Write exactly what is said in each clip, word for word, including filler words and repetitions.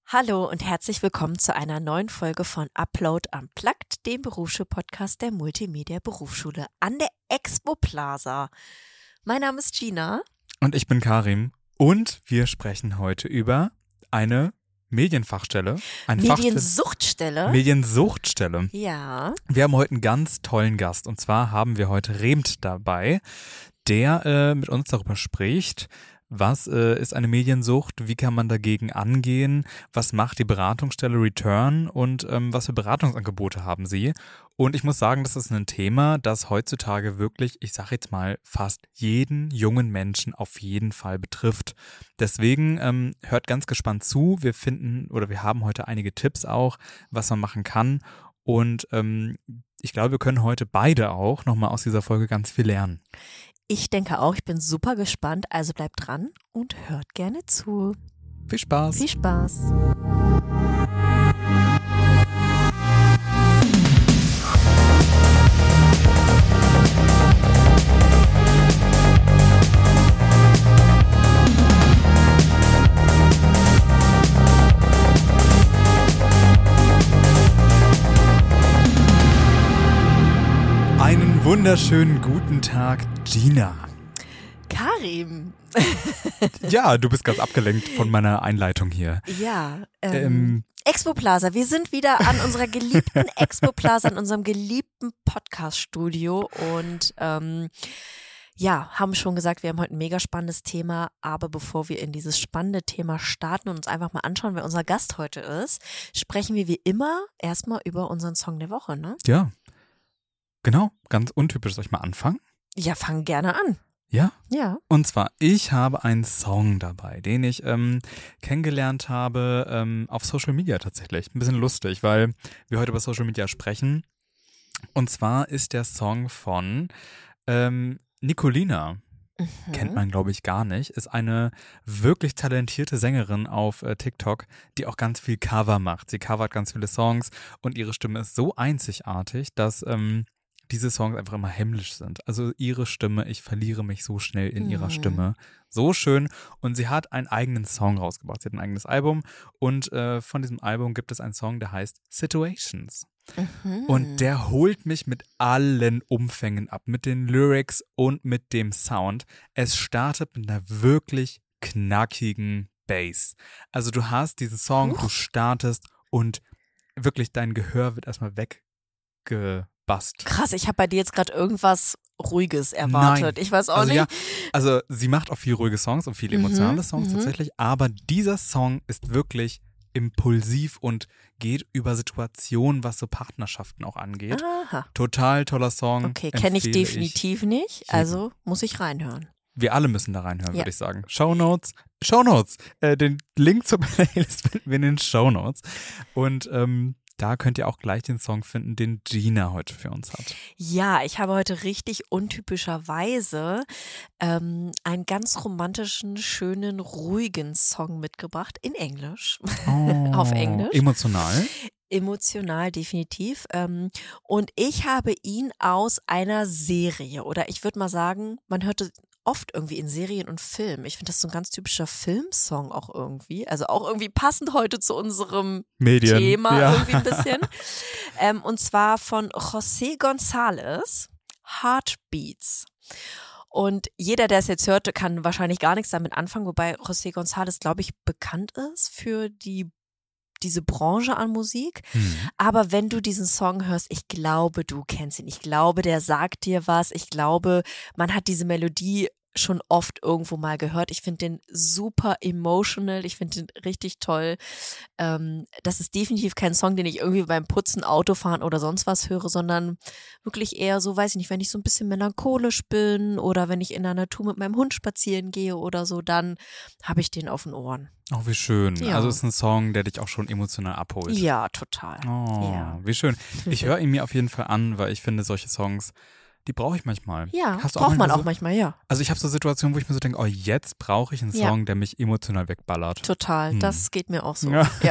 Hallo und herzlich willkommen zu einer neuen Folge von Upload Unplugged, dem Berufsschul-Podcast der Multimedia Berufsschule an der Expo Plaza. Mein Name ist Gina. Und ich bin Karim. Und wir sprechen heute über eine Medienfachstelle. Eine Mediensuchtstelle. Fachstelle, Mediensuchtstelle. Ja. Wir haben heute einen ganz tollen Gast. Und zwar haben wir heute Remt dabei, der äh, mit uns darüber spricht, was äh, ist eine Mediensucht, wie kann man dagegen angehen, was macht die Beratungsstelle Return und ähm, was für Beratungsangebote haben sie. Und ich muss sagen, das ist ein Thema, das heutzutage wirklich, ich sage jetzt mal, fast jeden jungen Menschen auf jeden Fall betrifft. Deswegen ähm, hört ganz gespannt zu. Wir finden oder wir haben heute einige Tipps auch, was man machen kann. Und ähm, ich glaube, wir können heute beide auch nochmal aus dieser Folge ganz viel lernen. Ich denke auch, ich bin super gespannt, also bleibt dran und hört gerne zu. Viel Spaß. Viel Spaß. Einen wunderschönen guten Tag, Gina. Karim. Ja, du bist ganz abgelenkt von meiner Einleitung hier. Ja, ähm, Ähm, Expo Plaza. Wir sind wieder an unserer geliebten Expo Plaza, an unserem geliebten Podcast-Studio und ähm, ja, haben schon gesagt, wir haben heute ein mega spannendes Thema, aber bevor wir in dieses spannende Thema starten und uns einfach mal anschauen, wer unser Gast heute ist, sprechen wir wie immer erstmal über unseren Song der Woche, ne? Ja, genau, ganz untypisch. Soll ich mal anfangen? Ja, fang gerne an. Ja? Ja. Und zwar, ich habe einen Song dabei, den ich ähm, kennengelernt habe ähm, auf Social Media tatsächlich. Ein bisschen lustig, weil wir heute über Social Media sprechen. Und zwar ist der Song von ähm, Nicolina. Mhm. Kennt man, glaube ich, gar nicht. Ist eine wirklich talentierte Sängerin auf äh, TikTok, die auch ganz viel Cover macht. Sie covert ganz viele Songs und ihre Stimme ist so einzigartig, dass ähm, diese Songs einfach immer himmlisch sind. Also ihre Stimme, ich verliere mich so schnell in ihrer Mhm. Stimme. So schön. Und sie hat einen eigenen Song rausgebracht. Sie hat ein eigenes Album und äh, von diesem Album gibt es einen Song, der heißt Situations. Mhm. Und der holt mich mit allen Umfängen ab, mit den Lyrics und mit dem Sound. Es startet mit einer wirklich knackigen Bass. Also du hast diesen Song, Huch. du startest und wirklich dein Gehör wird erstmal weggebast. Krass, ich habe bei dir jetzt gerade irgendwas Ruhiges erwartet. Nein. Ich weiß auch Also nicht. ja, also sie macht auch viel ruhige Songs und viele emotionale Mhm, Songs mhm. tatsächlich, aber dieser Song ist wirklich impulsiv und geht über Situationen, was so Partnerschaften auch angeht. Aha. Total toller Song. Okay, kenne ich empfehle definitiv nicht, jedem. also muss ich reinhören. Wir alle müssen da reinhören, Ja. würde ich sagen. Shownotes, Shownotes. Äh, den Link zur Playlist finden wir in den Shownotes. Und ähm, da könnt ihr auch gleich den Song finden, den Gina heute für uns hat. Ja, ich habe heute richtig untypischerweise ähm, einen ganz romantischen, schönen, ruhigen Song mitgebracht in Englisch. Oh, Auf Englisch. Emotional. Emotional, definitiv. Ähm, und ich habe ihn aus einer Serie oder ich würde mal sagen, man hörte oft irgendwie in Serien und Filmen. Ich finde das so ein ganz typischer Filmsong auch irgendwie. Also auch irgendwie passend heute zu unserem Medien. Thema Ja. irgendwie ein bisschen. ähm, und zwar von José González, Heartbeats. Und jeder, der es jetzt hörte, kann wahrscheinlich gar nichts damit anfangen, wobei José González, glaube ich, bekannt ist für die diese Branche an Musik. Hm. Aber wenn du diesen Song hörst, ich glaube, du kennst ihn. Ich glaube, der sagt dir was. Ich glaube, man hat diese Melodie schon oft irgendwo mal gehört. Ich finde den super emotional. Ich finde den richtig toll. Ähm, das ist definitiv kein Song, den ich irgendwie beim Putzen, Autofahren oder sonst was höre, sondern wirklich eher so, weiß ich nicht, wenn ich so ein bisschen melancholisch bin oder wenn ich in der Natur mit meinem Hund spazieren gehe oder so, dann habe ich den auf den Ohren. Oh, wie schön. Ja. Also es ist ein Song, der dich auch schon emotional abholt. Ja, total. Oh, Ja. wie schön. Ich höre ihn mir auf jeden Fall an, weil ich finde, solche Songs, die brauche ich manchmal. Ja, Hast du braucht man manchmal auch so, manchmal, ja. Also ich habe so Situationen, wo ich mir so denke, oh, jetzt brauche ich einen Ja. Song, der mich emotional wegballert. Total, Hm. das geht mir auch so. Ja. Ja,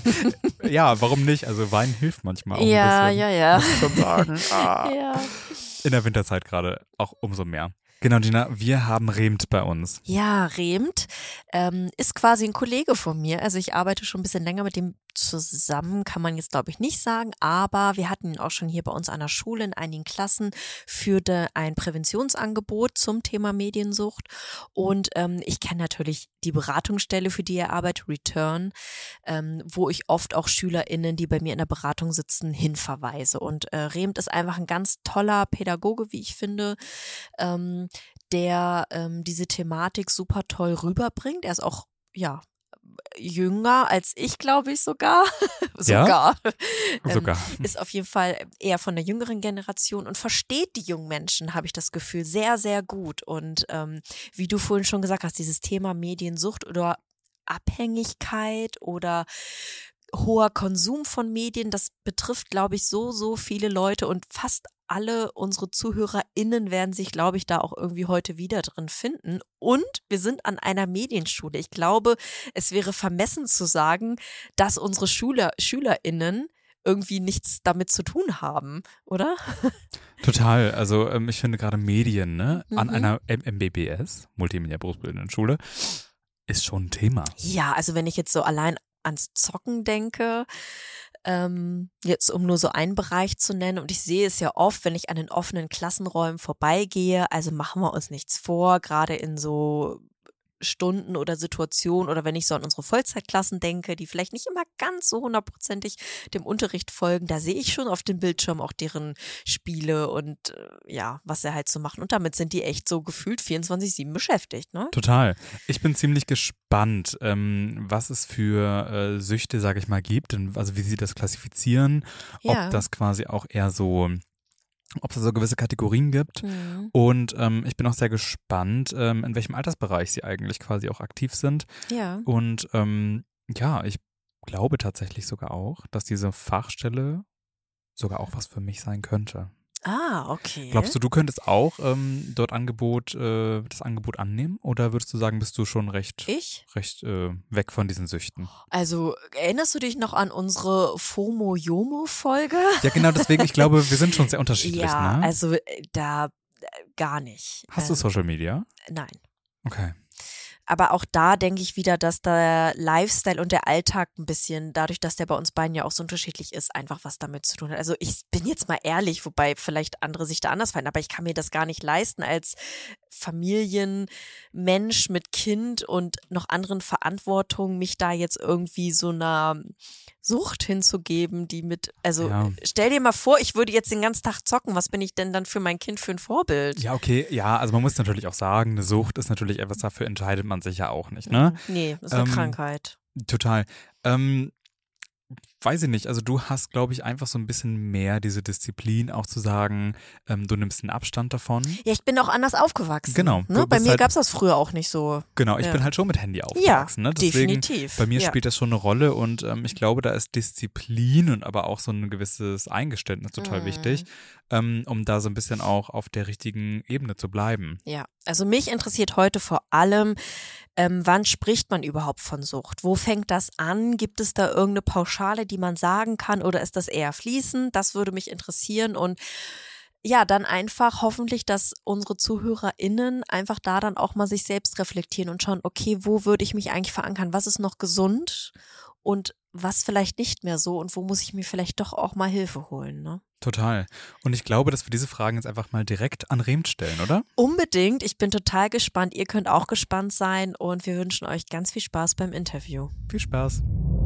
Ja, warum nicht? Also Wein hilft manchmal auch ja, ein bisschen. ja, ja. Muss ich schon sagen. Ah. ja. In der Winterzeit gerade auch umso mehr. Genau, Gina, wir haben Remt bei uns. Ja, Remt ähm, ist quasi ein Kollege von mir. Also ich arbeite schon ein bisschen länger mit dem zusammen, kann man jetzt glaube ich nicht sagen, aber wir hatten ihn auch schon hier bei uns an der Schule in einigen Klassen, führte ein Präventionsangebot zum Thema Mediensucht und ähm, ich kenne natürlich die Beratungsstelle, für die er arbeitet, Return, ähm, wo ich oft auch SchülerInnen, die bei mir in der Beratung sitzen, hinverweise und äh, Remt ist einfach ein ganz toller Pädagoge, wie ich finde, ähm, der ähm, diese Thematik super toll rüberbringt. Er ist auch, ja, jünger als ich, glaube ich sogar. sogar. Ja? Sogar. Ähm, ist auf jeden Fall eher von der jüngeren Generation und versteht die jungen Menschen, habe ich das Gefühl, sehr, sehr gut. Und ähm, wie du vorhin schon gesagt hast, dieses Thema Mediensucht oder Abhängigkeit oder hoher Konsum von Medien, das betrifft, glaube ich, so, so viele Leute und fast alle unsere ZuhörerInnen werden sich, glaube ich, da auch irgendwie heute wieder drin finden. Und wir sind an einer Medienschule. Ich glaube, es wäre vermessen zu sagen, dass unsere Schüler, SchülerInnen irgendwie nichts damit zu tun haben, oder? Total. Also ähm, ich finde gerade Medien, ne, Mhm. an einer M M B B S, Multimedia Berufsbildenden Schule, ist schon ein Thema. Ja, also wenn ich jetzt so allein ans Zocken denke, ähm, jetzt um nur so einen Bereich zu nennen und ich sehe es ja oft, wenn ich an den offenen Klassenräumen vorbeigehe, also machen wir uns nichts vor, gerade in so Stunden oder Situationen oder wenn ich so an unsere Vollzeitklassen denke, die vielleicht nicht immer ganz so hundertprozentig dem Unterricht folgen, da sehe ich schon auf dem Bildschirm auch deren Spiele und äh, ja, was sie halt so machen und damit sind die echt so gefühlt vierundzwanzig sieben beschäftigt, ne? Total. Ich bin ziemlich gespannt, ähm, was es für äh, Süchte, sage ich mal, gibt, und also wie sie das klassifizieren, Ja. ob das quasi auch eher so, ob es so gewisse Kategorien gibt. Mhm. Und ähm, ich bin auch sehr gespannt, ähm, in welchem Altersbereich sie eigentlich quasi auch aktiv sind. Ja. Und ähm, ja, ich glaube tatsächlich sogar auch, dass diese Fachstelle sogar auch was für mich sein könnte. Ah, okay. Glaubst du, du könntest auch ähm, dort Angebot, äh, das Angebot annehmen? Oder würdest du sagen, bist du schon recht, Ich? recht äh, weg von diesen Süchten? Also, erinnerst du dich noch an unsere FOMO-JOMO-Folge? Ja, genau, deswegen, ich glaube, wir sind schon sehr unterschiedlich, Ja, ne? also äh, da äh, gar nicht. Hast du Ähm, Social Media? Nein. Okay. Aber auch da denke ich wieder, dass der Lifestyle und der Alltag ein bisschen, dadurch, dass der bei uns beiden ja auch so unterschiedlich ist, einfach was damit zu tun hat. Also ich bin jetzt mal ehrlich, wobei vielleicht andere sich da anders fallen, aber ich kann mir das gar nicht leisten als Familienmensch mit Kind und noch anderen Verantwortungen, mich da jetzt irgendwie so einer Sucht hinzugeben, die mit, also Ja. stell dir mal vor, ich würde jetzt den ganzen Tag zocken, was bin ich denn dann für mein Kind für ein Vorbild? Ja, okay, ja, also man muss natürlich auch sagen, eine Sucht ist natürlich etwas, dafür entscheidet man sich ja auch nicht, ne? Nee, das ist eine Ähm, Krankheit. Total. Ähm, weiß ich nicht, also du hast, glaube ich, einfach so ein bisschen mehr diese Disziplin, auch zu sagen, ähm, du nimmst einen Abstand davon. Ja, ich bin auch anders aufgewachsen. Genau, Ne? du Bei bist mir halt- gab's das früher auch nicht so. Genau, ich Ja. bin halt schon mit Handy aufgewachsen, ne? Deswegen, definitiv. bei mir Ja. spielt das schon eine Rolle und ähm, ich glaube, da ist Disziplin und aber auch so ein gewisses Eingeständnis total Mhm. wichtig, ähm, um da so ein bisschen auch auf der richtigen Ebene zu bleiben. Ja, also mich interessiert heute vor allem, ähm, wann spricht man überhaupt von Sucht? Wo fängt das an? Gibt es da irgendeine Pauschale, die man sagen kann oder ist das eher fließend? Das würde mich interessieren und ja, dann einfach hoffentlich, dass unsere ZuhörerInnen einfach da dann auch mal sich selbst reflektieren und schauen, okay, wo würde ich mich eigentlich verankern? Was ist noch gesund und was vielleicht nicht mehr so und wo muss ich mir vielleicht doch auch mal Hilfe holen, ne? Total. Und ich glaube, dass wir diese Fragen jetzt einfach mal direkt an Remt stellen, oder? Unbedingt. Ich bin total gespannt. Ihr könnt auch gespannt sein und wir wünschen euch ganz viel Spaß beim Interview. Viel Spaß.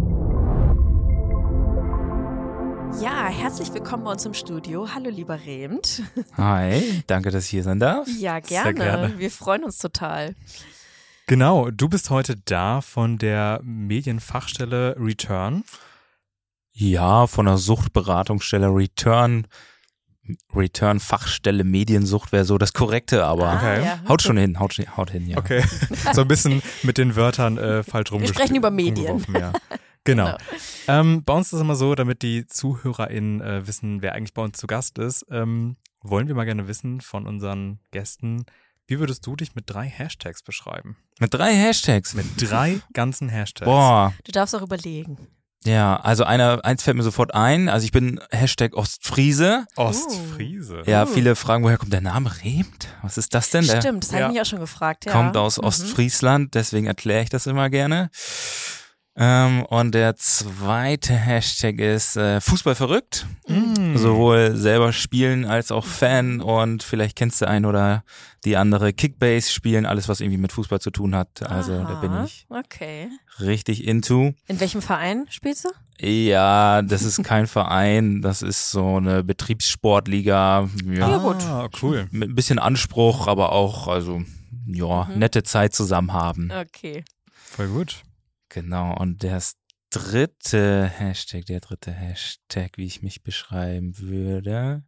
Ja, herzlich willkommen bei uns im Studio. Hallo, lieber Remt. Hi, danke, dass ich hier sein darf. Ja, Sehr gerne. gerne. Wir freuen uns total. Genau, du bist heute da von der Medienfachstelle Return. Ja, von der Suchtberatungsstelle Return. Return Fachstelle Mediensucht wäre so das Korrekte, aber Okay. Ah, ja. haut schon hin, haut, schon- haut hin, ja. Okay, so ein bisschen mit den Wörtern äh, falsch rumgespielt. sprechen über Medien. rumgeworfen, Ja. Genau. Genau. Ähm, bei uns ist es immer so, damit die ZuhörerInnen äh, wissen, wer eigentlich bei uns zu Gast ist, ähm, wollen wir mal gerne wissen von unseren Gästen, wie würdest du dich mit drei Hashtags beschreiben? Mit drei Hashtags. Mit drei ganzen Hashtags. Boah, Du darfst auch überlegen. Ja, also einer, eins fällt mir sofort ein. Also ich bin Hashtag Ostfriese. Ostfriese. Ja, Uh. viele fragen, woher kommt der Name Remt? Was ist das denn? Der Stimmt, das habe Ja. ich mich auch schon gefragt. Ja. kommt aus Mhm. Ostfriesland, deswegen erkläre ich das immer gerne. Ähm, und der zweite Hashtag ist äh, Fußball verrückt. Mm. Sowohl selber spielen als auch Fan, und vielleicht kennst du ein oder die andere Kickbase spielen, alles was irgendwie mit Fußball zu tun hat. Also da bin Aha, ich Okay. richtig into. In welchem Verein spielst du? Ja, das ist kein Verein, das ist so eine Betriebssportliga. Ja, Ja, gut. Ah, cool. mit ein bisschen Anspruch, aber auch, also ja, Mhm. nette Zeit zusammen haben. Okay. Voll gut. Genau, und das dritte Hashtag, der dritte Hashtag, wie ich mich beschreiben würde,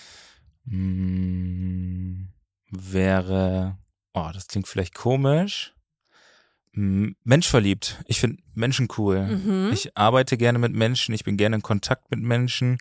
mh, wäre, oh, das klingt vielleicht komisch, mh, menschverliebt. Ich finde Menschen cool. Mhm. Ich arbeite gerne mit Menschen, ich bin gerne in Kontakt mit Menschen.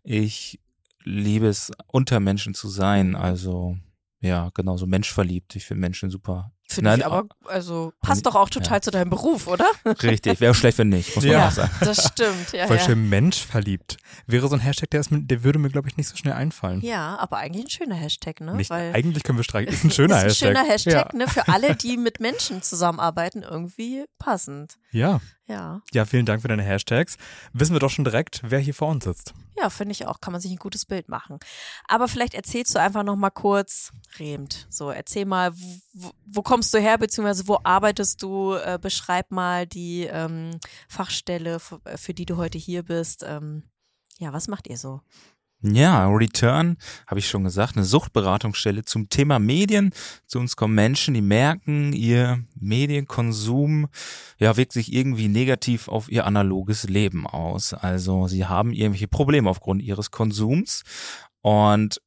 Ich liebe es, unter Menschen zu sein, also ja, genau, so menschverliebt. Ich finde Menschen super. Finde Nein, ich aber, also passt doch auch total ja. zu deinem Beruf, oder? Richtig, wäre auch schlecht, wenn nicht, muss man Ja. auch sagen. Das stimmt. Ja, Voll ja. schön Mensch verliebt. Wäre so ein Hashtag, der, ist mir, der würde mir, glaube ich, nicht so schnell einfallen. ja, aber eigentlich ein schöner Hashtag, ne? Nicht, Weil eigentlich können wir streichen. Ist ein schöner ist ein Hashtag. schöner Hashtag, Ja. ne? Für alle, die mit Menschen zusammenarbeiten, irgendwie passend. Ja. Ja. Ja, vielen Dank für deine Hashtags. Wissen wir doch schon direkt, wer hier vor uns sitzt. Ja, finde ich auch. Kann man sich ein gutes Bild machen. Aber vielleicht erzählst du einfach noch mal kurz, Remt, so erzähl mal, wo, wo kommst du her, beziehungsweise wo arbeitest du? Äh, beschreib mal die ähm, Fachstelle, für, für die du heute hier bist. Ähm, ja, was macht ihr so? Ja, Return, habe ich schon gesagt, eine Suchtberatungsstelle zum Thema Medien. Zu uns kommen Menschen, die merken, ihr Medienkonsum ja wirkt sich irgendwie negativ auf ihr analoges Leben aus. Also sie haben irgendwelche Probleme aufgrund ihres Konsums, und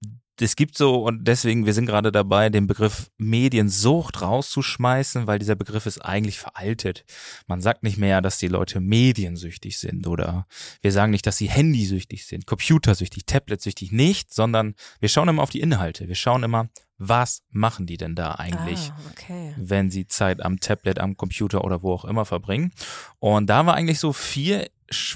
es gibt so, und deswegen, wir sind gerade dabei, den Begriff Mediensucht rauszuschmeißen, weil dieser Begriff ist eigentlich veraltet. Man sagt nicht mehr, dass die Leute mediensüchtig sind, oder wir sagen nicht, dass sie handysüchtig sind, computersüchtig, tabletsüchtig, nicht, sondern wir schauen immer auf die Inhalte. Wir schauen immer, was machen die denn da eigentlich, Ah, okay. wenn sie Zeit am Tablet, am Computer oder wo auch immer verbringen. Und da war eigentlich so vier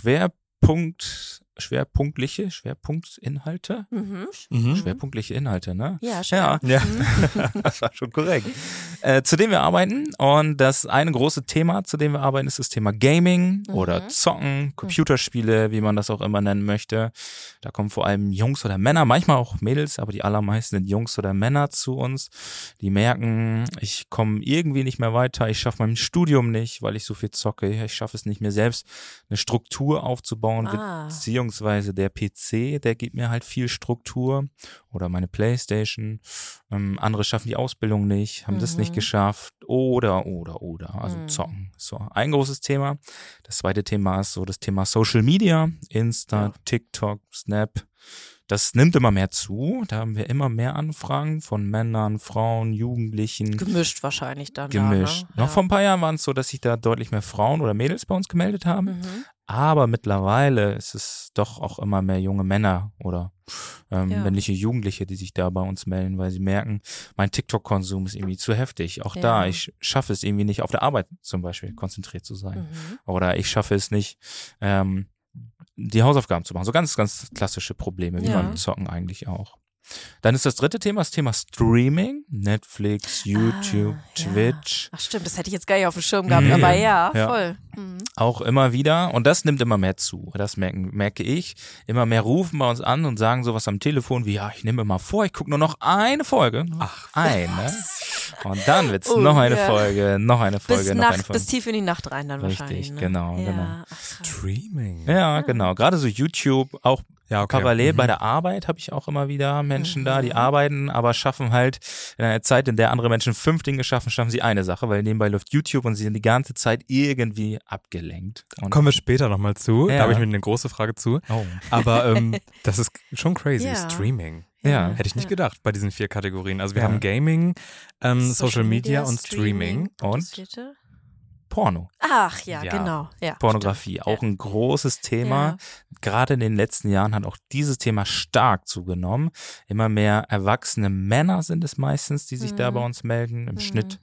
Schwerpunkt, schwerpunktliche, Schwerpunktinhalte, Mhm. Mhm. schwerpunktliche Inhalte, ne? Ja, schwer. Ja. Mhm. Das war schon korrekt. Äh, zu dem wir arbeiten, und das eine große Thema, zu dem wir arbeiten, ist das Thema Gaming Mhm. oder Zocken, Computerspiele, wie man das auch immer nennen möchte. Da kommen vor allem Jungs oder Männer, manchmal auch Mädels, aber die allermeisten sind Jungs oder Männer zu uns, die merken, ich komme irgendwie nicht mehr weiter, ich schaffe mein Studium nicht, weil ich so viel zocke, ich schaffe es nicht mehr selbst, eine Struktur aufzubauen, Ah. beziehungsweise der P C, der gibt mir halt viel Struktur, oder meine Playstation. Ähm, andere schaffen die Ausbildung nicht, haben das Mhm. nicht geschafft, oder, oder, oder, also Mhm. zocken. So, ein großes Thema. Das zweite Thema ist so das Thema Social Media, Insta, Ja. TikTok, Snap. Das nimmt immer mehr zu. Da haben wir immer mehr Anfragen von Männern, Frauen, Jugendlichen. Gemischt wahrscheinlich dann. Gemischt. Da, ne? Noch Ja. vor ein paar Jahren waren es so, dass sich da deutlich mehr Frauen oder Mädels bei uns gemeldet haben. Mhm. Aber mittlerweile ist es doch auch immer mehr junge Männer oder ähm, Ja. männliche Jugendliche, die sich da bei uns melden, weil sie merken, mein TikTok-Konsum ist irgendwie zu heftig. Auch Ja. da, ich schaffe es irgendwie nicht, auf der Arbeit zum Beispiel konzentriert zu sein. Mhm. Oder ich schaffe es nicht, ähm, die Hausaufgaben zu machen. So ganz, ganz klassische Probleme, wie Ja. beim Zocken eigentlich auch. Dann ist das dritte Thema das Thema Streaming. Netflix, YouTube, Ah, ja. Twitch. Ach stimmt, das hätte ich jetzt gar nicht auf dem Schirm gehabt, Nee. aber ja, Ja. voll. Mhm. Auch immer wieder. Und das nimmt immer mehr zu. Das merken, merke ich. Immer mehr rufen bei uns an und sagen sowas am Telefon wie, ja, ich nehme immer vor, ich gucke nur noch eine Folge. Ach, eine. Und dann wird's Oh, noch eine ja. Folge, noch eine Folge, Bis, noch Nacht, eine Folge. bis tief in die Nacht rein dann Richtig, wahrscheinlich. Ne? genau, ja. genau. Ach, krass. Streaming. Ja, genau. Gerade so YouTube, auch Ja, okay. parallel Mhm. bei der Arbeit habe ich auch immer wieder Menschen Mhm. da, die arbeiten, aber schaffen halt in einer Zeit, in der andere Menschen fünf Dinge schaffen, schaffen sie eine Sache, weil nebenbei läuft YouTube und sie sind die ganze Zeit irgendwie abgelenkt. Und Kommen wir später nochmal zu. Ja. Da habe ich mir eine große Frage zu. oh. Aber ähm, das ist schon crazy. Ja. Streaming. Ja. Hätte ich nicht gedacht bei diesen vier Kategorien. Also wir Ja. haben Gaming, ähm, Social, Media und Streaming. Und? Und? das vierte? Porno. Ach ja, Ja. genau. Ja, Pornografie, stimmt. auch ein großes Thema. Ja. Gerade in den letzten Jahren hat auch dieses Thema stark zugenommen. Immer mehr erwachsene Männer sind es meistens, die sich da Mhm. bei uns melden. Im Mhm. Schnitt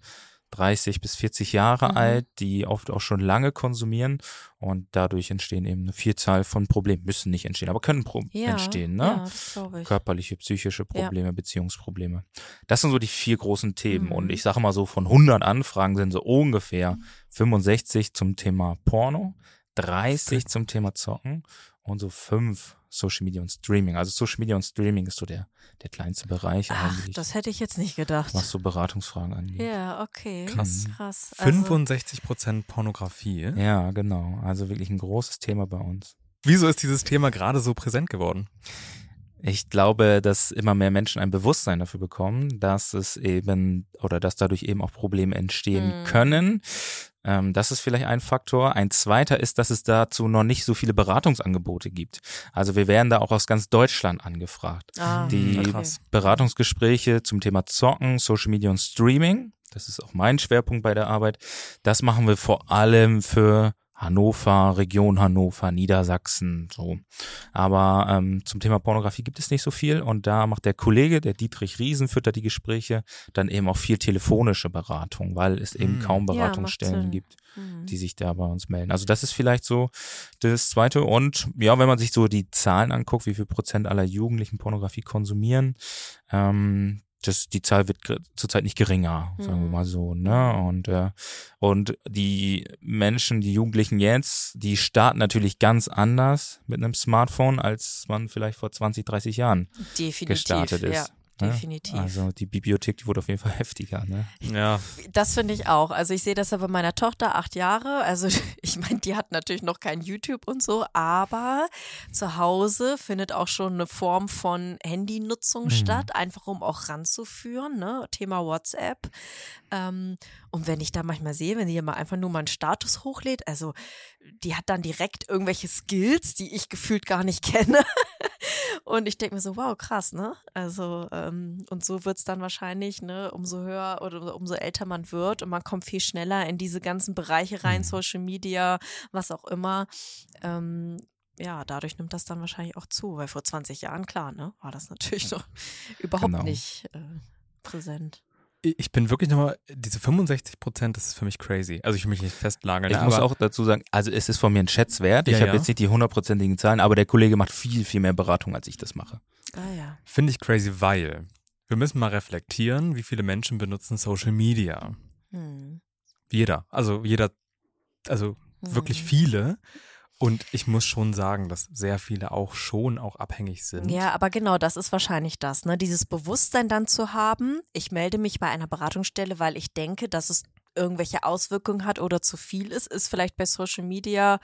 dreißig bis vierzig Jahre Mhm. alt, die oft auch schon lange konsumieren und dadurch entstehen eben eine Vielzahl von Problemen. Müssen nicht entstehen, aber können Pro- Ja, entstehen, ne? ja, das glaube ich. Körperliche, psychische Ja. Probleme, Beziehungsprobleme. Das sind so die vier großen Themen. Mhm. Und ich sage mal so, von hundert Anfragen sind so ungefähr fünfundsechzig zum Thema Porno, dreißig zum Thema Zocken und so fünf Social Media und Streaming. Also Social Media und Streaming ist so der, der kleinste Bereich Ach, eigentlich, das hätte ich jetzt nicht gedacht. was so Beratungsfragen angeht. Ja, okay. Krass. Krass. Also, fünfundsechzig Prozent Pornografie. Ja, genau. Also wirklich ein großes Thema bei uns. Wieso ist dieses Thema gerade so präsent geworden? Ich glaube, dass immer mehr Menschen ein Bewusstsein dafür bekommen, dass es eben oder dass dadurch eben auch Probleme entstehen Mhm. können. Ähm, das ist vielleicht ein Faktor. Ein zweiter ist, dass es dazu noch nicht so viele Beratungsangebote gibt. Also wir werden da auch aus ganz Deutschland angefragt. ah, Die okay. krass. Beratungsgespräche zum Thema Zocken, Social Media und Streaming, das ist auch mein Schwerpunkt bei der Arbeit, das machen wir vor allem für Hannover, Region Hannover, Niedersachsen, so. Aber ähm, zum Thema Pornografie gibt es nicht so viel und da macht der Kollege, der Dietrich Riesen, führt da die Gespräche, dann eben auch viel telefonische Beratung, weil es eben Hm. kaum Ja, macht Beratungsstellen Sinn. gibt, Mhm. die sich da bei uns melden. Also das ist vielleicht so das Zweite. Und ja, wenn man sich so die Zahlen anguckt, wie viel Prozent aller Jugendlichen Pornografie konsumieren, ähm, das, die Zahl wird gr- zurzeit nicht geringer, sagen wir Mhm. mal so, ne? Und, äh, und die Menschen, die Jugendlichen jetzt, die starten natürlich ganz anders mit einem Smartphone, als man vielleicht vor zwanzig, dreißig Jahren Definitiv. gestartet ist. Ja, ne? definitiv. Also die Bibliothek, die wurde auf jeden Fall heftiger, ne? Ja. Das finde ich auch. Also ich sehe das ja bei meiner Tochter, acht Jahre. Also ich meine, die hat natürlich noch kein YouTube und so, aber zu Hause findet auch schon eine Form von Handynutzung Mhm. statt, einfach um auch ranzuführen, ne? Thema WhatsApp. Ähm, und wenn ich da manchmal sehe, wenn sie hier mal einfach nur mal einen Status hochlädt, also die hat dann direkt irgendwelche Skills, die ich gefühlt gar nicht kenne. Und ich denke mir so, wow, krass, ne? Also, ähm, und so wird's dann wahrscheinlich, ne, umso höher oder umso älter man wird und man kommt viel schneller in diese ganzen Bereiche rein, Mhm. Social Media, was auch immer. Ähm, ja, dadurch nimmt das dann wahrscheinlich auch zu, weil vor zwanzig Jahren, klar, ne, war das natürlich noch überhaupt Genau. nicht äh, präsent. Ich bin wirklich nochmal, diese fünfundsechzig Prozent, das ist für mich crazy. Also ich will mich nicht festlageln. Ich aber muss auch dazu sagen, also es ist von mir ein Schätzwert. Ich Ja, habe ja. jetzt nicht die hundertprozentigen Zahlen, aber der Kollege macht viel, viel mehr Beratung, als ich das mache. Ah ja. finde ich crazy, weil wir müssen mal reflektieren, wie viele Menschen benutzen Social Media. Hm. Jeder. Also jeder, also Hm. wirklich viele. Und ich muss schon sagen, dass sehr viele auch schon auch abhängig sind. Ja, aber genau, das ist wahrscheinlich das, ne? Dieses Bewusstsein dann zu haben, ich melde mich bei einer Beratungsstelle, weil ich denke, dass es irgendwelche Auswirkungen hat oder zu viel ist, ist vielleicht bei Social Media,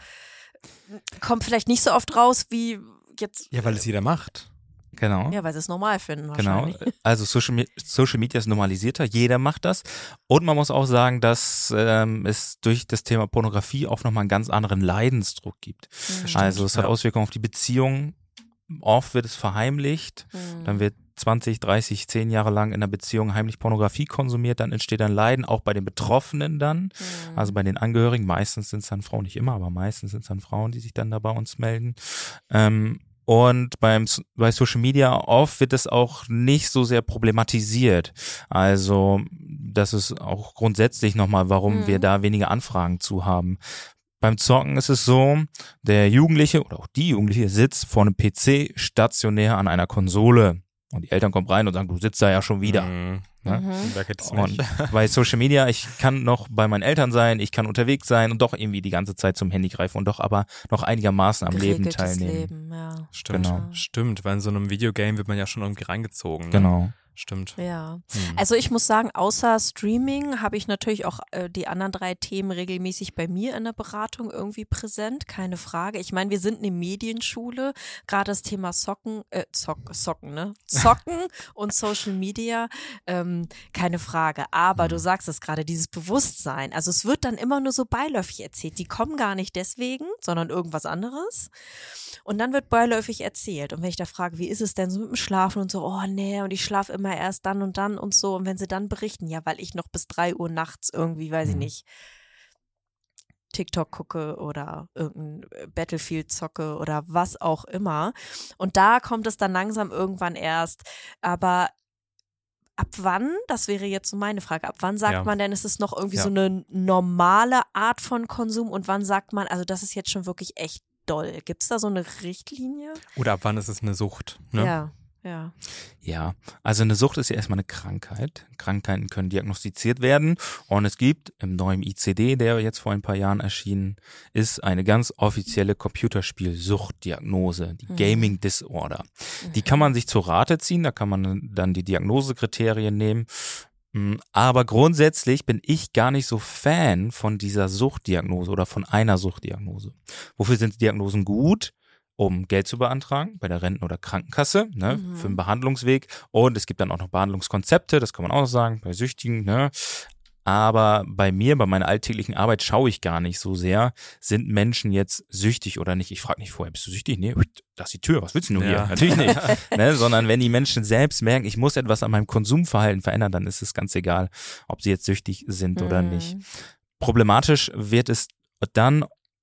kommt vielleicht nicht so oft raus wie jetzt. Ja, weil es jeder macht. Genau. Ja, weil sie es normal finden Genau, wahrscheinlich. also Social, Me- Social Media ist normalisierter, jeder macht das. Und man muss auch sagen, dass ähm, es durch das Thema Pornografie auch nochmal einen ganz anderen Leidensdruck gibt. Mhm. Also es hat ja. Auswirkungen auf die Beziehung. Oft wird es verheimlicht. Mhm. Dann wird zwanzig, dreißig, zehn Jahre lang in einer Beziehung heimlich Pornografie konsumiert. Dann entsteht ein Leiden, auch bei den Betroffenen dann. Mhm. Also bei den Angehörigen. Meistens sind es dann Frauen, nicht immer, aber meistens sind es dann Frauen, die sich dann da bei uns melden. Ähm, Und beim, bei Social Media oft wird es auch nicht so sehr problematisiert. Also das ist auch grundsätzlich nochmal, warum Mhm. wir da weniger Anfragen zu haben. Beim Zocken ist es so, der Jugendliche oder auch die Jugendliche sitzt vor einem P C stationär an einer Konsole. Und die Eltern kommen rein und sagen, du sitzt da ja schon wieder. Mhm. Ne? Mhm. Wer kennt das Und nicht? bei Social Media, ich kann noch bei meinen Eltern sein, ich kann unterwegs sein und doch irgendwie die ganze Zeit zum Handy greifen und doch aber noch einigermaßen am Leben Geregeltes teilnehmen. Leben, ja. Stimmt, Genau. stimmt, weil in so einem Videogame wird man ja schon irgendwie reingezogen. Ne? Genau. Stimmt. Ja. Hm. Also ich muss sagen, außer Streaming habe ich natürlich auch äh, die anderen drei Themen regelmäßig bei mir in der Beratung irgendwie präsent, keine Frage. Ich meine, wir sind eine Medienschule, gerade das Thema Socken, äh, Zock, Socken, ne? Zocken und Social Media, ähm, keine Frage. Aber du sagst es gerade, dieses Bewusstsein, also es wird dann immer nur so beiläufig erzählt. Die kommen gar nicht deswegen, sondern irgendwas anderes. Und dann wird beiläufig erzählt. Und wenn ich da frage, wie ist es denn so mit dem Schlafen und so, oh nee, und ich schlafe immer erst dann und dann und so. Und wenn sie dann berichten, ja, weil ich noch bis drei Uhr nachts irgendwie, weiß ich Mhm. nicht, TikTok gucke oder irgendein Battlefield zocke oder was auch immer. Und da kommt es dann langsam irgendwann erst. Aber ab wann, das wäre jetzt so meine Frage, ab wann sagt Ja. man denn, ist es noch irgendwie Ja. so eine normale Art von Konsum und wann sagt man, also das ist jetzt schon wirklich echt doll. Gibt es da so eine Richtlinie? Oder ab wann ist es eine Sucht? Ne? Ja, ja. Ja, also eine Sucht ist ja erstmal eine Krankheit. Krankheiten können diagnostiziert werden und es gibt im neuen I C D, der jetzt vor ein paar Jahren erschienen ist, eine ganz offizielle Computerspiel-Suchtdiagnose, die Mhm. Gaming Disorder. Die kann man sich zu Rate ziehen, da kann man dann die Diagnosekriterien nehmen. Aber grundsätzlich bin ich gar nicht so Fan von dieser Suchtdiagnose oder von einer Suchtdiagnose. Wofür sind die Diagnosen gut? Um Geld zu beantragen bei der Renten- oder Krankenkasse, ne, Mhm. für einen Behandlungsweg. Und es gibt dann auch noch Behandlungskonzepte, das kann man auch noch sagen, bei Süchtigen, ne. Aber bei mir, bei meiner alltäglichen Arbeit schaue ich gar nicht so sehr, sind Menschen jetzt süchtig oder nicht. Ich frage nicht vorher, bist du süchtig? Nee, das ist die Tür, was willst du nur Ja. hier? Natürlich nicht. ne, sondern wenn die Menschen selbst merken, ich muss etwas an meinem Konsumverhalten verändern, dann ist es ganz egal, ob sie jetzt süchtig sind oder Mhm. nicht. Problematisch wird es dann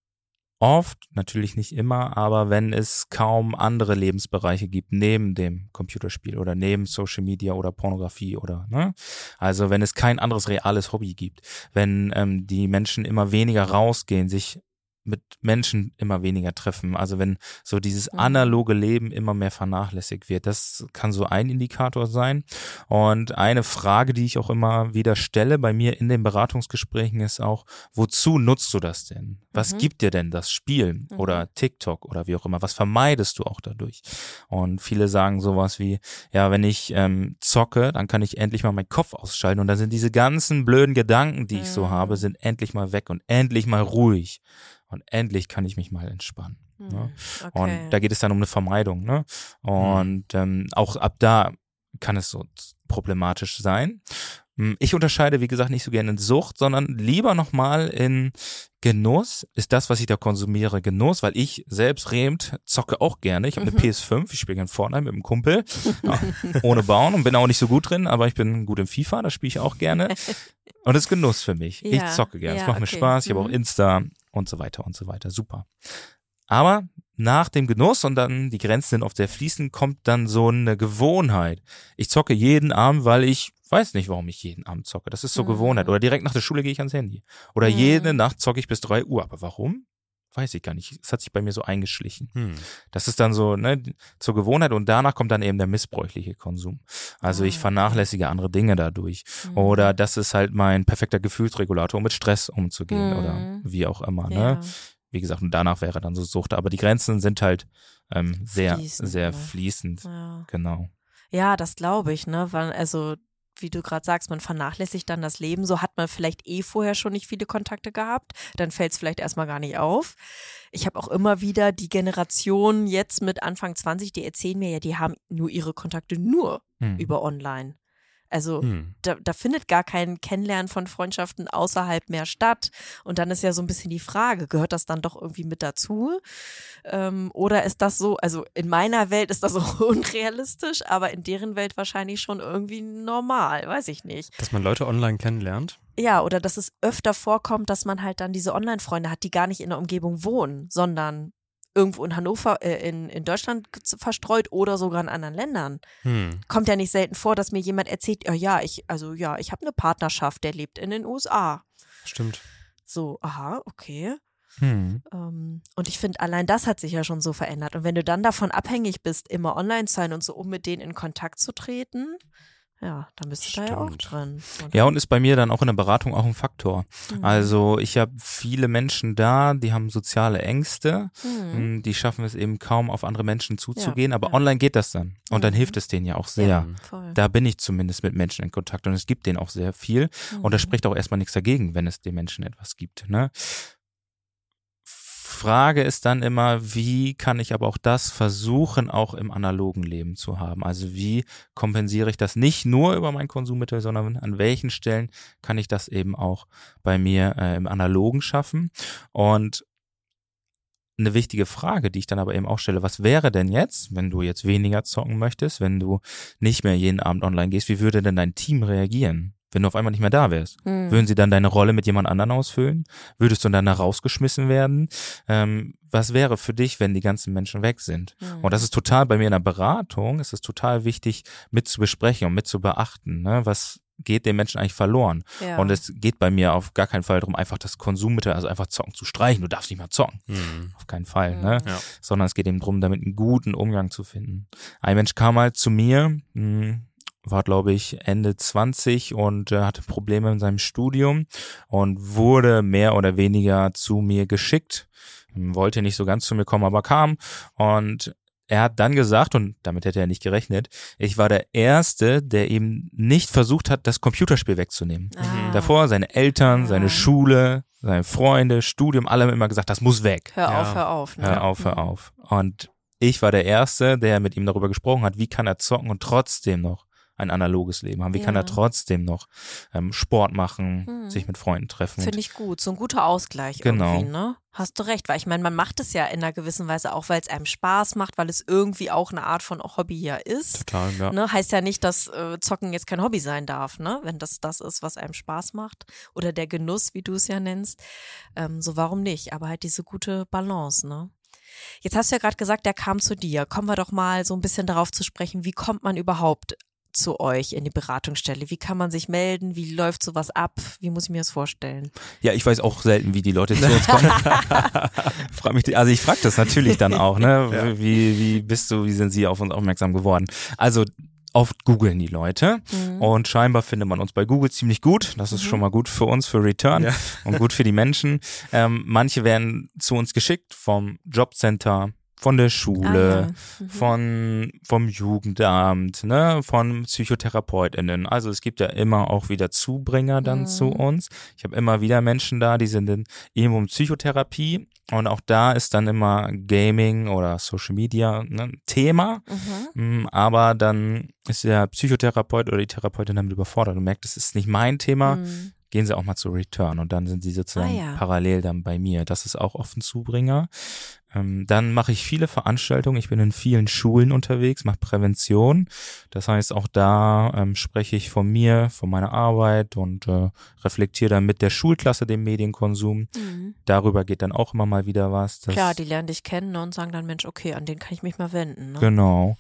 oft, natürlich nicht immer, aber wenn es kaum andere Lebensbereiche gibt neben dem Computerspiel oder neben Social Media oder Pornografie oder, ne? Also wenn es kein anderes reales Hobby gibt, wenn ähm, die Menschen immer weniger rausgehen, sich mit Menschen immer weniger treffen, also wenn so dieses Mhm. analoge Leben immer mehr vernachlässigt wird, das kann so ein Indikator sein. Und eine Frage, die ich auch immer wieder stelle bei mir in den Beratungsgesprächen ist auch, wozu nutzt du das denn? Was Mhm. gibt dir denn das Spiel Mhm. oder TikTok oder wie auch immer? Was vermeidest du auch dadurch? Und viele sagen sowas wie, ja, wenn ich ähm, zocke, dann kann ich endlich mal meinen Kopf ausschalten und dann sind diese ganzen blöden Gedanken, die ich so Mhm. habe, sind endlich mal weg und endlich mal ruhig. Und endlich kann ich mich mal entspannen. Mhm. Ne? Okay. Und da geht es dann um eine Vermeidung. Ne? Und ähm, auch ab da kann es so problematisch sein. Ich unterscheide, wie gesagt, nicht so gerne in Sucht, sondern lieber nochmal in Genuss. Ist das, was ich da konsumiere, Genuss? Weil ich selbst, Remt, zocke auch gerne. Ich habe Mhm. eine P S fünf, ich spiele gerne Fortnite mit einem Kumpel, ja, ohne Bauen und bin auch nicht so gut drin, aber ich bin gut im FIFA, das spiele ich auch gerne. Und das ist Genuss für mich. Ja, Ich zocke gerne, es ja, macht mir okay. Spaß, ich habe auch Mhm. Insta und so weiter und so weiter. Super. Aber nach dem Genuss und dann die Grenzen sind oft sehr fließend, kommt dann so eine Gewohnheit. Ich zocke jeden Abend, weil ich weiß nicht, warum ich jeden Abend zocke. Das ist so Mhm. Gewohnheit. Oder direkt nach der Schule gehe ich ans Handy. Oder Mhm. jede Nacht zocke ich bis drei Uhr. Aber warum? Weiß ich gar nicht. Es hat sich bei mir so eingeschlichen. Hm. Das ist dann so, ne, zur Gewohnheit und danach kommt dann eben der missbräuchliche Konsum. Also Ah, ich vernachlässige andere Dinge dadurch. Mhm. Oder das ist halt mein perfekter Gefühlsregulator, um mit Stress umzugehen Mhm. oder wie auch immer, ne? Ja. Wie gesagt, und danach wäre dann so Sucht. Aber die Grenzen sind halt ähm, sehr, Fließend, sehr ne? fließend. Ja. Genau. Ja, das glaube ich, ne? Weil, also, wie du gerade sagst, man vernachlässigt dann das Leben. So hat man vielleicht eh vorher schon nicht viele Kontakte gehabt. Dann fällt es vielleicht erstmal gar nicht auf. Ich habe auch immer wieder die Generation jetzt mit Anfang zwanzig, die erzählen mir ja, die haben nur ihre Kontakte nur Hm. über online. Also Hm. da, da findet gar kein Kennenlernen von Freundschaften außerhalb mehr statt. Und dann ist ja so ein bisschen die Frage, gehört das dann doch irgendwie mit dazu? Ähm, oder ist das so, also in meiner Welt ist das so unrealistisch, aber in deren Welt wahrscheinlich schon irgendwie normal, weiß ich nicht. Dass man Leute online kennenlernt. Ja, oder dass es öfter vorkommt, dass man halt dann diese Online-Freunde hat, die gar nicht in der Umgebung wohnen, sondern irgendwo in Hannover, äh, in, in Deutschland verstreut oder sogar in anderen Ländern. Hm. Kommt ja nicht selten vor, dass mir jemand erzählt, ja, ja, ich, also ja, ich habe eine Partnerschaft, der lebt in den U S A. Stimmt. So, aha, okay. Hm. Ähm, und ich finde, allein das hat sich ja schon so verändert. Und wenn du dann davon abhängig bist, immer online zu sein und so, um mit denen in Kontakt zu treten, ja, dann bist du da ja auch Stimmt. drin. Und Ja, und ist bei mir dann auch in der Beratung auch ein Faktor. Mhm. Also ich habe viele Menschen da, die haben soziale Ängste, Mhm. mh, die schaffen es eben kaum auf andere Menschen zuzugehen, Ja, aber ja. online geht das dann. Und dann Mhm. hilft es denen ja auch sehr. Ja, voll. Da bin ich zumindest mit Menschen in Kontakt und es gibt denen auch sehr viel. Und da Mhm. spricht auch erstmal nichts dagegen, wenn es den Menschen etwas gibt. Ne? Frage ist dann immer, wie kann ich aber auch das versuchen, auch im analogen Leben zu haben? Also wie kompensiere ich das nicht nur über mein Konsummittel, sondern an welchen Stellen kann ich das eben auch bei mir äh, im Analogen schaffen? Und eine wichtige Frage, die ich dann aber eben auch stelle, was wäre denn jetzt, wenn du jetzt weniger zocken möchtest, wenn du nicht mehr jeden Abend online gehst, wie würde denn dein Team reagieren? wenn du auf einmal nicht mehr da wärst? Mhm. Würden sie dann deine Rolle mit jemand anderen ausfüllen? Würdest du dann da rausgeschmissen werden? Ähm, was wäre für dich, wenn die ganzen Menschen weg sind? Mhm. Und das ist total, bei mir in der Beratung ist es total wichtig, mit zu besprechen und mit zu beachten, ne? Was geht den Menschen eigentlich verloren? Ja. Und es geht bei mir auf gar keinen Fall darum, einfach das Konsummittel, also einfach zocken zu streichen. Du darfst nicht mal zocken. Mhm. Auf keinen Fall, Mhm. ne? Ja. Sondern es geht eben darum, damit einen guten Umgang zu finden. Ein Mensch kam halt zu mir, mh, war glaube ich Ende zwanzig und äh, hatte Probleme in seinem Studium und wurde mehr oder weniger zu mir geschickt. Wollte nicht so ganz zu mir kommen, aber kam. Und er hat dann gesagt, und damit hätte er nicht gerechnet, ich war der Erste, der ihm nicht versucht hat, das Computerspiel wegzunehmen. Ah. Davor seine Eltern, Ja. seine Schule, seine Freunde, Studium, alle haben immer gesagt, das muss weg. Hör Ja. auf, hör auf. Ne? Hör auf, hör auf. Und ich war der Erste, der mit ihm darüber gesprochen hat, wie kann er zocken und trotzdem noch ein analoges Leben haben. Wie Ja. kann er trotzdem noch ähm, Sport machen, Mhm. sich mit Freunden treffen. Finde ich gut. So ein guter Ausgleich Genau. irgendwie, ne? Hast du recht, weil ich meine, man macht es ja in einer gewissen Weise auch, weil es einem Spaß macht, weil es irgendwie auch eine Art von Hobby ja ist. Total, ja. Ne? Heißt ja nicht, dass äh, Zocken jetzt kein Hobby sein darf, ne? Wenn das das ist, was einem Spaß macht. Oder der Genuss, wie du es ja nennst. Ähm, so warum nicht? Aber halt diese gute Balance, ne? Jetzt hast du ja gerade gesagt, der kam zu dir. Kommen wir doch mal so ein bisschen darauf zu sprechen, wie kommt man überhaupt zu euch in die Beratungsstelle? Wie kann man sich melden? Wie läuft sowas ab? Wie muss ich mir das vorstellen? Ja, ich weiß auch selten, wie die Leute zu uns kommen. Frag mich, also ich frage das natürlich dann auch, ne? Ja. Wie, wie bist du, wie sind sie auf uns aufmerksam geworden? Also oft googeln die Leute Mhm. und scheinbar findet man uns bei Google ziemlich gut. Das ist Mhm. schon mal gut für uns, für Return Ja. und gut für die Menschen. Ähm, manche werden zu uns geschickt vom Jobcenter, von der Schule, Ah, ja. Mhm. von vom Jugendamt, ne, von PsychotherapeutInnen. Also es gibt ja immer auch wieder Zubringer dann Mhm. zu uns. Ich habe immer wieder Menschen da, die sind in irgendwo in Psychotherapie und auch da ist dann immer Gaming oder Social Media ne, ein Thema. Mhm. Mm, Aber dann ist der Psychotherapeut oder die Therapeutin damit überfordert und merkt, das ist nicht mein Thema. Mhm. Gehen sie auch mal zu Return und dann sind sie sozusagen Ah, ja. parallel dann bei mir. Das ist auch oft ein Zubringer. Ähm, dann mache ich viele Veranstaltungen. Ich bin in vielen Schulen unterwegs, mache Prävention. Das heißt, auch da ähm, spreche ich von mir, von meiner Arbeit und äh, reflektiere dann mit der Schulklasse den Medienkonsum. Mhm. Darüber geht dann auch immer mal wieder was. Das, Klar, die lernen dich kennen, ne, und sagen dann, Mensch, okay, an den kann ich mich mal wenden. Ne? Genau.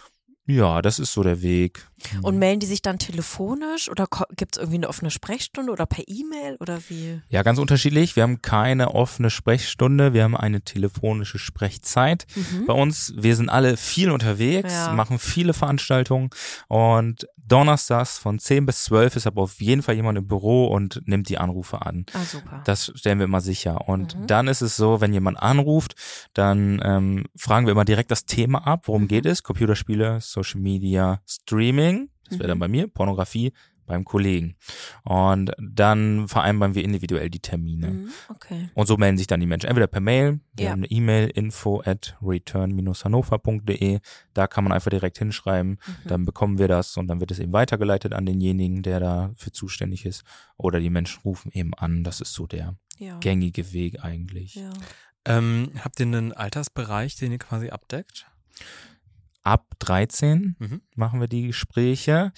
Ja, das ist so der Weg. Und melden die sich dann telefonisch oder gibt es irgendwie eine offene Sprechstunde oder per E-Mail oder wie? Ja, ganz unterschiedlich. Wir haben keine offene Sprechstunde, wir haben eine telefonische Sprechzeit. Mhm. Bei uns, wir sind alle viel unterwegs, Ja. machen viele Veranstaltungen und donnerstags von zehn bis zwölf ist aber auf jeden Fall jemand im Büro und nimmt die Anrufe an. Ah, super. Das stellen wir immer sicher. Und Mhm. dann ist es so, wenn jemand anruft, dann ähm, fragen wir immer direkt das Thema ab. Worum Mhm. geht es? Computerspiele, Social Media, Streaming. Das wäre dann Mhm. bei mir. Pornografie beim Kollegen. Und dann vereinbaren wir individuell die Termine. Mhm. Okay. Und so melden sich dann die Menschen. Entweder per Mail, wir Ja. haben eine E-Mail, info at return dash hannover punkt de. Da kann man einfach direkt hinschreiben. Mhm. Dann bekommen wir das und dann wird es eben weitergeleitet an denjenigen, der dafür zuständig ist. Oder die Menschen rufen eben an. Das ist so der Ja. gängige Weg eigentlich. Ja. Ähm, habt ihr einen Altersbereich, den ihr quasi abdeckt? Ab dreizehn Mhm. machen wir die Gespräche.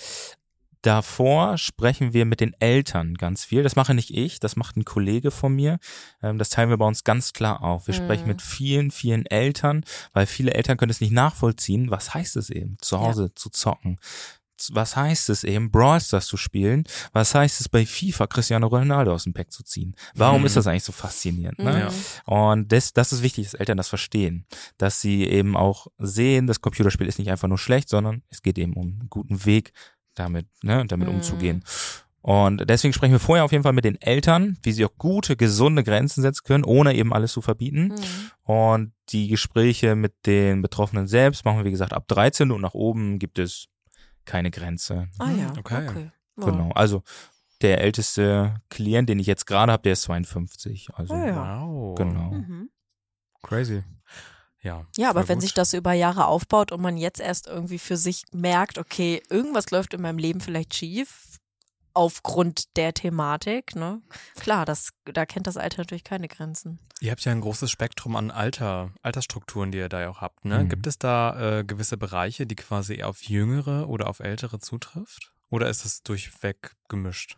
Davor sprechen wir mit den Eltern ganz viel. Das mache nicht ich, das macht ein Kollege von mir. Ähm, Das teilen wir bei uns ganz klar auf. Wir Mhm. sprechen mit vielen, vielen Eltern, weil viele Eltern können es nicht nachvollziehen. Was heißt es eben, zu Hause zu zocken? Was heißt es eben, Brawl Stars zu spielen? Was heißt es bei FIFA, Cristiano Ronaldo aus dem Pack zu ziehen? Warum Mhm. ist das eigentlich so faszinierend? Ne? Mhm. Und das, das ist wichtig, dass Eltern das verstehen, dass sie eben auch sehen, das Computerspiel ist nicht einfach nur schlecht, sondern es geht eben um einen guten Weg, damit, ne, damit Mhm. umzugehen. Und deswegen sprechen wir vorher auf jeden Fall mit den Eltern, wie sie auch gute, gesunde Grenzen setzen können, ohne eben alles zu verbieten. Mhm. Und die Gespräche mit den Betroffenen selbst machen wir, wie gesagt, ab dreizehn und nach oben gibt es keine Grenze. Ah ja, Okay. okay. Ja. Genau. Also der älteste Klient, den ich jetzt gerade habe, der ist zweiundfünfzig. Also Ah ja. Wow. genau. Mhm. Crazy. Ja. Ja, aber voll wenn gut. sich das über Jahre aufbaut und man jetzt erst irgendwie für sich merkt, okay, irgendwas läuft in meinem Leben vielleicht schief aufgrund der Thematik, ne? Klar, das, da kennt das Alter natürlich keine Grenzen. Ihr habt ja ein großes Spektrum an Alter, Altersstrukturen, die ihr da ja auch habt, ne? Mhm. Gibt es da äh, gewisse Bereiche, die quasi eher auf Jüngere oder auf Ältere zutrifft? Oder ist es durchweg gemischt?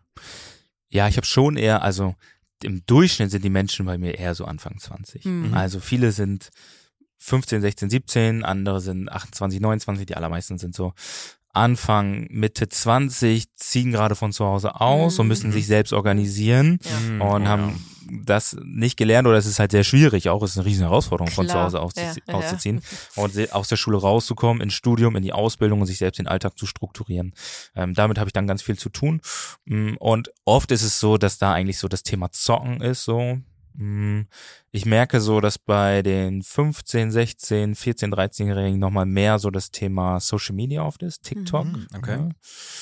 Ja, ich habe schon eher, also im Durchschnitt sind die Menschen bei mir eher so Anfang zwanzig. Mhm. Also viele sind fünfzehn, sechzehn, siebzehn, andere sind achtundzwanzig, neunundzwanzig, die allermeisten sind so Anfang, Mitte zwanzig, ziehen gerade von zu Hause aus Mhm. und müssen sich selbst organisieren Ja. und ja. haben das nicht gelernt oder es ist halt sehr schwierig, auch es ist eine riesen Herausforderung, von zu Klar. Hause auszuzie- Ja, ja. auszuziehen und se- aus der Schule rauszukommen, ins Studium, in die Ausbildung und sich selbst den Alltag zu strukturieren. Ähm, damit habe ich dann ganz viel zu tun. Mm, Und oft ist es so, dass da eigentlich so das Thema Zocken ist, so. Mm, Ich merke so, dass bei den fünfzehn, sechzehn, vierzehn, dreizehn-Jährigen nochmal mehr so das Thema Social Media oft ist, TikTok. Mhm, okay. Ja.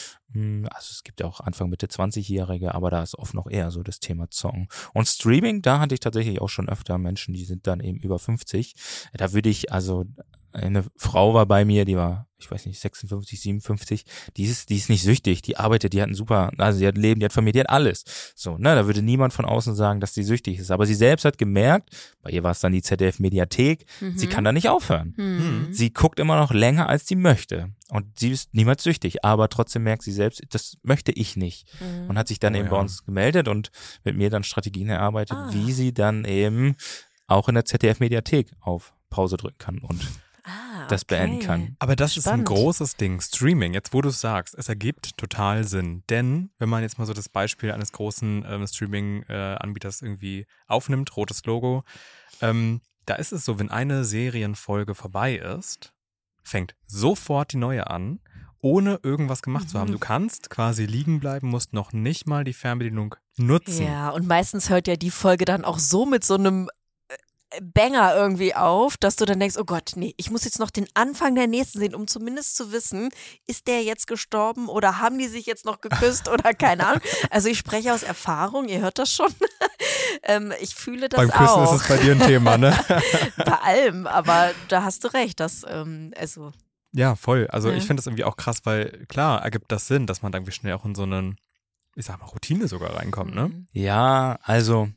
Mm, Also es gibt ja auch Anfang, Mitte zwanzig-Jährige, aber da ist oft noch eher so das Thema Zocken. Und Streaming, da hatte ich tatsächlich auch schon öfter Menschen, die sind dann eben über fünfzig. Da würde ich, also eine Frau war bei mir, die war, ich weiß nicht, sechsundfünfzig, siebenundfünfzig, die ist, die ist nicht süchtig, die arbeitet, die hat ein super, also die hat ein Leben, die hat Familie, die hat alles. So, ne, da würde niemand von außen sagen, dass sie süchtig ist. Aber sie selbst hat gemerkt, bei ihr war es dann die Z D F-Mediathek, Mhm. sie kann da nicht aufhören. Mhm. Sie guckt immer noch länger, als sie möchte. Und sie ist niemals süchtig, aber trotzdem merkt sie selbst, das möchte ich nicht. Mhm. Und hat sich dann Oh eben ja. bei uns gemeldet und mit mir dann Strategien erarbeitet, Ah. wie sie dann eben auch in der Z D F-Mediathek auf Pause drücken kann und Ah, das okay. beenden kann. Aber das ist ein Spannend. großes Ding. Streaming, jetzt wo du es sagst, es ergibt total Sinn. Denn wenn man jetzt mal so das Beispiel eines großen ähm, Streaming-Anbieters irgendwie aufnimmt, rotes Logo, ähm, da ist es so, wenn eine Serienfolge vorbei ist, fängt sofort die neue an, ohne irgendwas gemacht zu haben. Mhm. Du kannst quasi liegen bleiben, musst noch nicht mal die Fernbedienung nutzen. Ja, und meistens hört ja die Folge dann auch so mit so einem äh, Banger irgendwie auf, dass du dann denkst, oh Gott, nee, ich muss jetzt noch den Anfang der nächsten sehen, um zumindest zu wissen, ist der jetzt gestorben oder haben die sich jetzt noch geküsst oder keine Ahnung. Also ich spreche aus Erfahrung, ihr hört das schon. ähm, ich fühle das Beim Küssen auch. ist es bei dir ein Thema, ne? Bei allem, aber da hast du recht, dass, ähm, also, Ja, voll. Also Ja. ich finde das irgendwie auch krass, weil klar ergibt das Sinn, dass man dann irgendwie schnell auch in so einen, ich sag mal, Routine sogar reinkommt, ne? mhm. Ja, also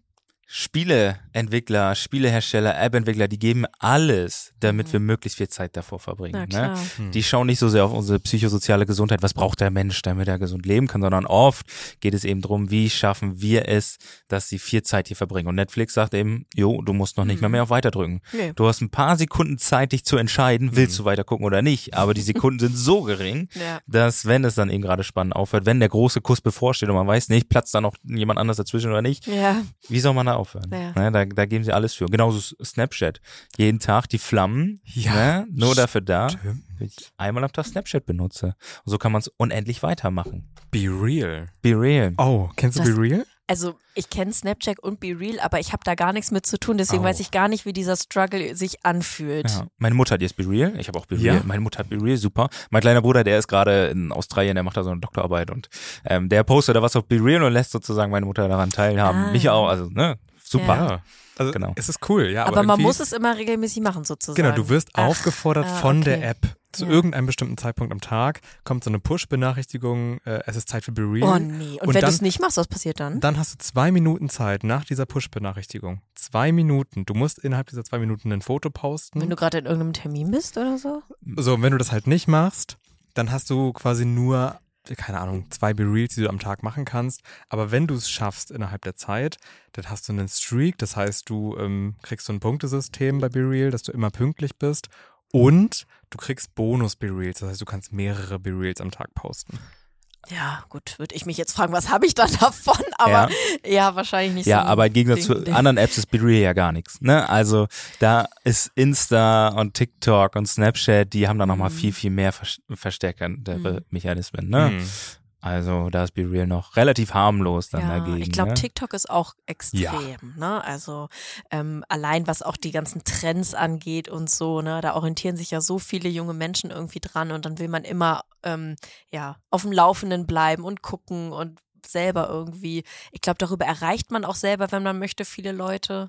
Spieleentwickler, Spielehersteller, App-Entwickler, die geben alles, damit Mhm. wir möglichst viel Zeit davor Na verbringen. klar. Ne? Hm. Die schauen nicht so sehr auf unsere psychosoziale Gesundheit, was braucht der Mensch, damit er gesund leben kann, sondern oft geht es eben darum, wie schaffen wir es, dass sie viel Zeit hier verbringen. Und Netflix sagt eben, jo, du musst noch nicht Mhm. mehr mehr auf Weiterdrücken. Nee. Du hast ein paar Sekunden Zeit, dich zu entscheiden, willst du weiter gucken oder nicht. Aber die Sekunden sind so gering, Ja. dass wenn es dann eben gerade spannend aufhört, wenn der große Kuss bevorsteht und man weiß nicht, platzt da noch jemand anders dazwischen oder nicht, Ja. wie soll man da aufhören? Ja. Ne, da, da geben sie alles für. Genauso S- Snapchat. Jeden Tag die Flammen, Ja, ne, nur dafür da, Stimmt. dass ich einmal am Tag Snapchat benutze. Und so kann man es unendlich weitermachen. Be real. Be real. Oh, kennst du Das- Be real? Also ich kenne Snapchat und Be Real, aber ich habe da gar nichts mit zu tun, deswegen Oh. weiß ich gar nicht, wie dieser Struggle sich anfühlt. Ja. Meine Mutter, die ist Be Real. Ich habe auch Be Ja? Real. Meine Mutter hat Be Real, super. Mein kleiner Bruder, der ist gerade in Australien, der macht da so eine Doktorarbeit und ähm, der postet da was auf Be Real und lässt sozusagen meine Mutter daran teilhaben. Ah. Mich auch, also ne, super. Ja. Also Genau. es ist cool, ja. aber Aber, man irgendwie- muss es immer regelmäßig machen sozusagen. Genau, du wirst Ach, aufgefordert ah, von der okay. App. Zu Ja. irgendeinem bestimmten Zeitpunkt am Tag kommt so eine Push-Benachrichtigung, äh, es ist Zeit für Be Real. Oh nee, und, Und wenn du dann- es nicht machst, was passiert dann? Dann hast du zwei Minuten Zeit nach dieser Push-Benachrichtigung. Zwei Minuten. Du musst innerhalb dieser zwei Minuten ein Foto posten. Wenn du gerade in irgendeinem Termin bist oder so? So, und wenn du das halt nicht machst, dann hast du quasi nur, keine Ahnung, zwei Be Reals, die du am Tag machen kannst. Aber wenn du es schaffst innerhalb der Zeit, dann hast du einen Streak. Das heißt, du ähm, kriegst so ein Punktesystem bei Be Real, dass du immer pünktlich bist. Und du kriegst Bonus-Be Reals. Das heißt, du kannst mehrere Be Reals am Tag posten. Ja, gut, würde ich mich jetzt fragen, was habe ich dann davon? Aber ja, Ja. wahrscheinlich nicht Ja, so. ein aber im Gegensatz Ding, zu Ding. anderen Apps ist Be Real ja gar nichts. Ne? Also da ist Insta und TikTok und Snapchat, die haben da nochmal Mhm. viel, viel mehr vers- verstärkende Mhm. Mechanismen. Ne? Hm. Also da ist Be Real noch relativ harmlos dann Ja, dagegen. ich glaube, ne? TikTok ist auch extrem, ne? Also ähm, allein was auch die ganzen Trends angeht und so, ne, da orientieren sich ja so viele junge Menschen irgendwie dran und dann will man immer ähm, ja auf dem Laufenden bleiben und gucken und selber irgendwie. Ich glaube, darüber erreicht man auch selber, wenn man möchte, viele Leute,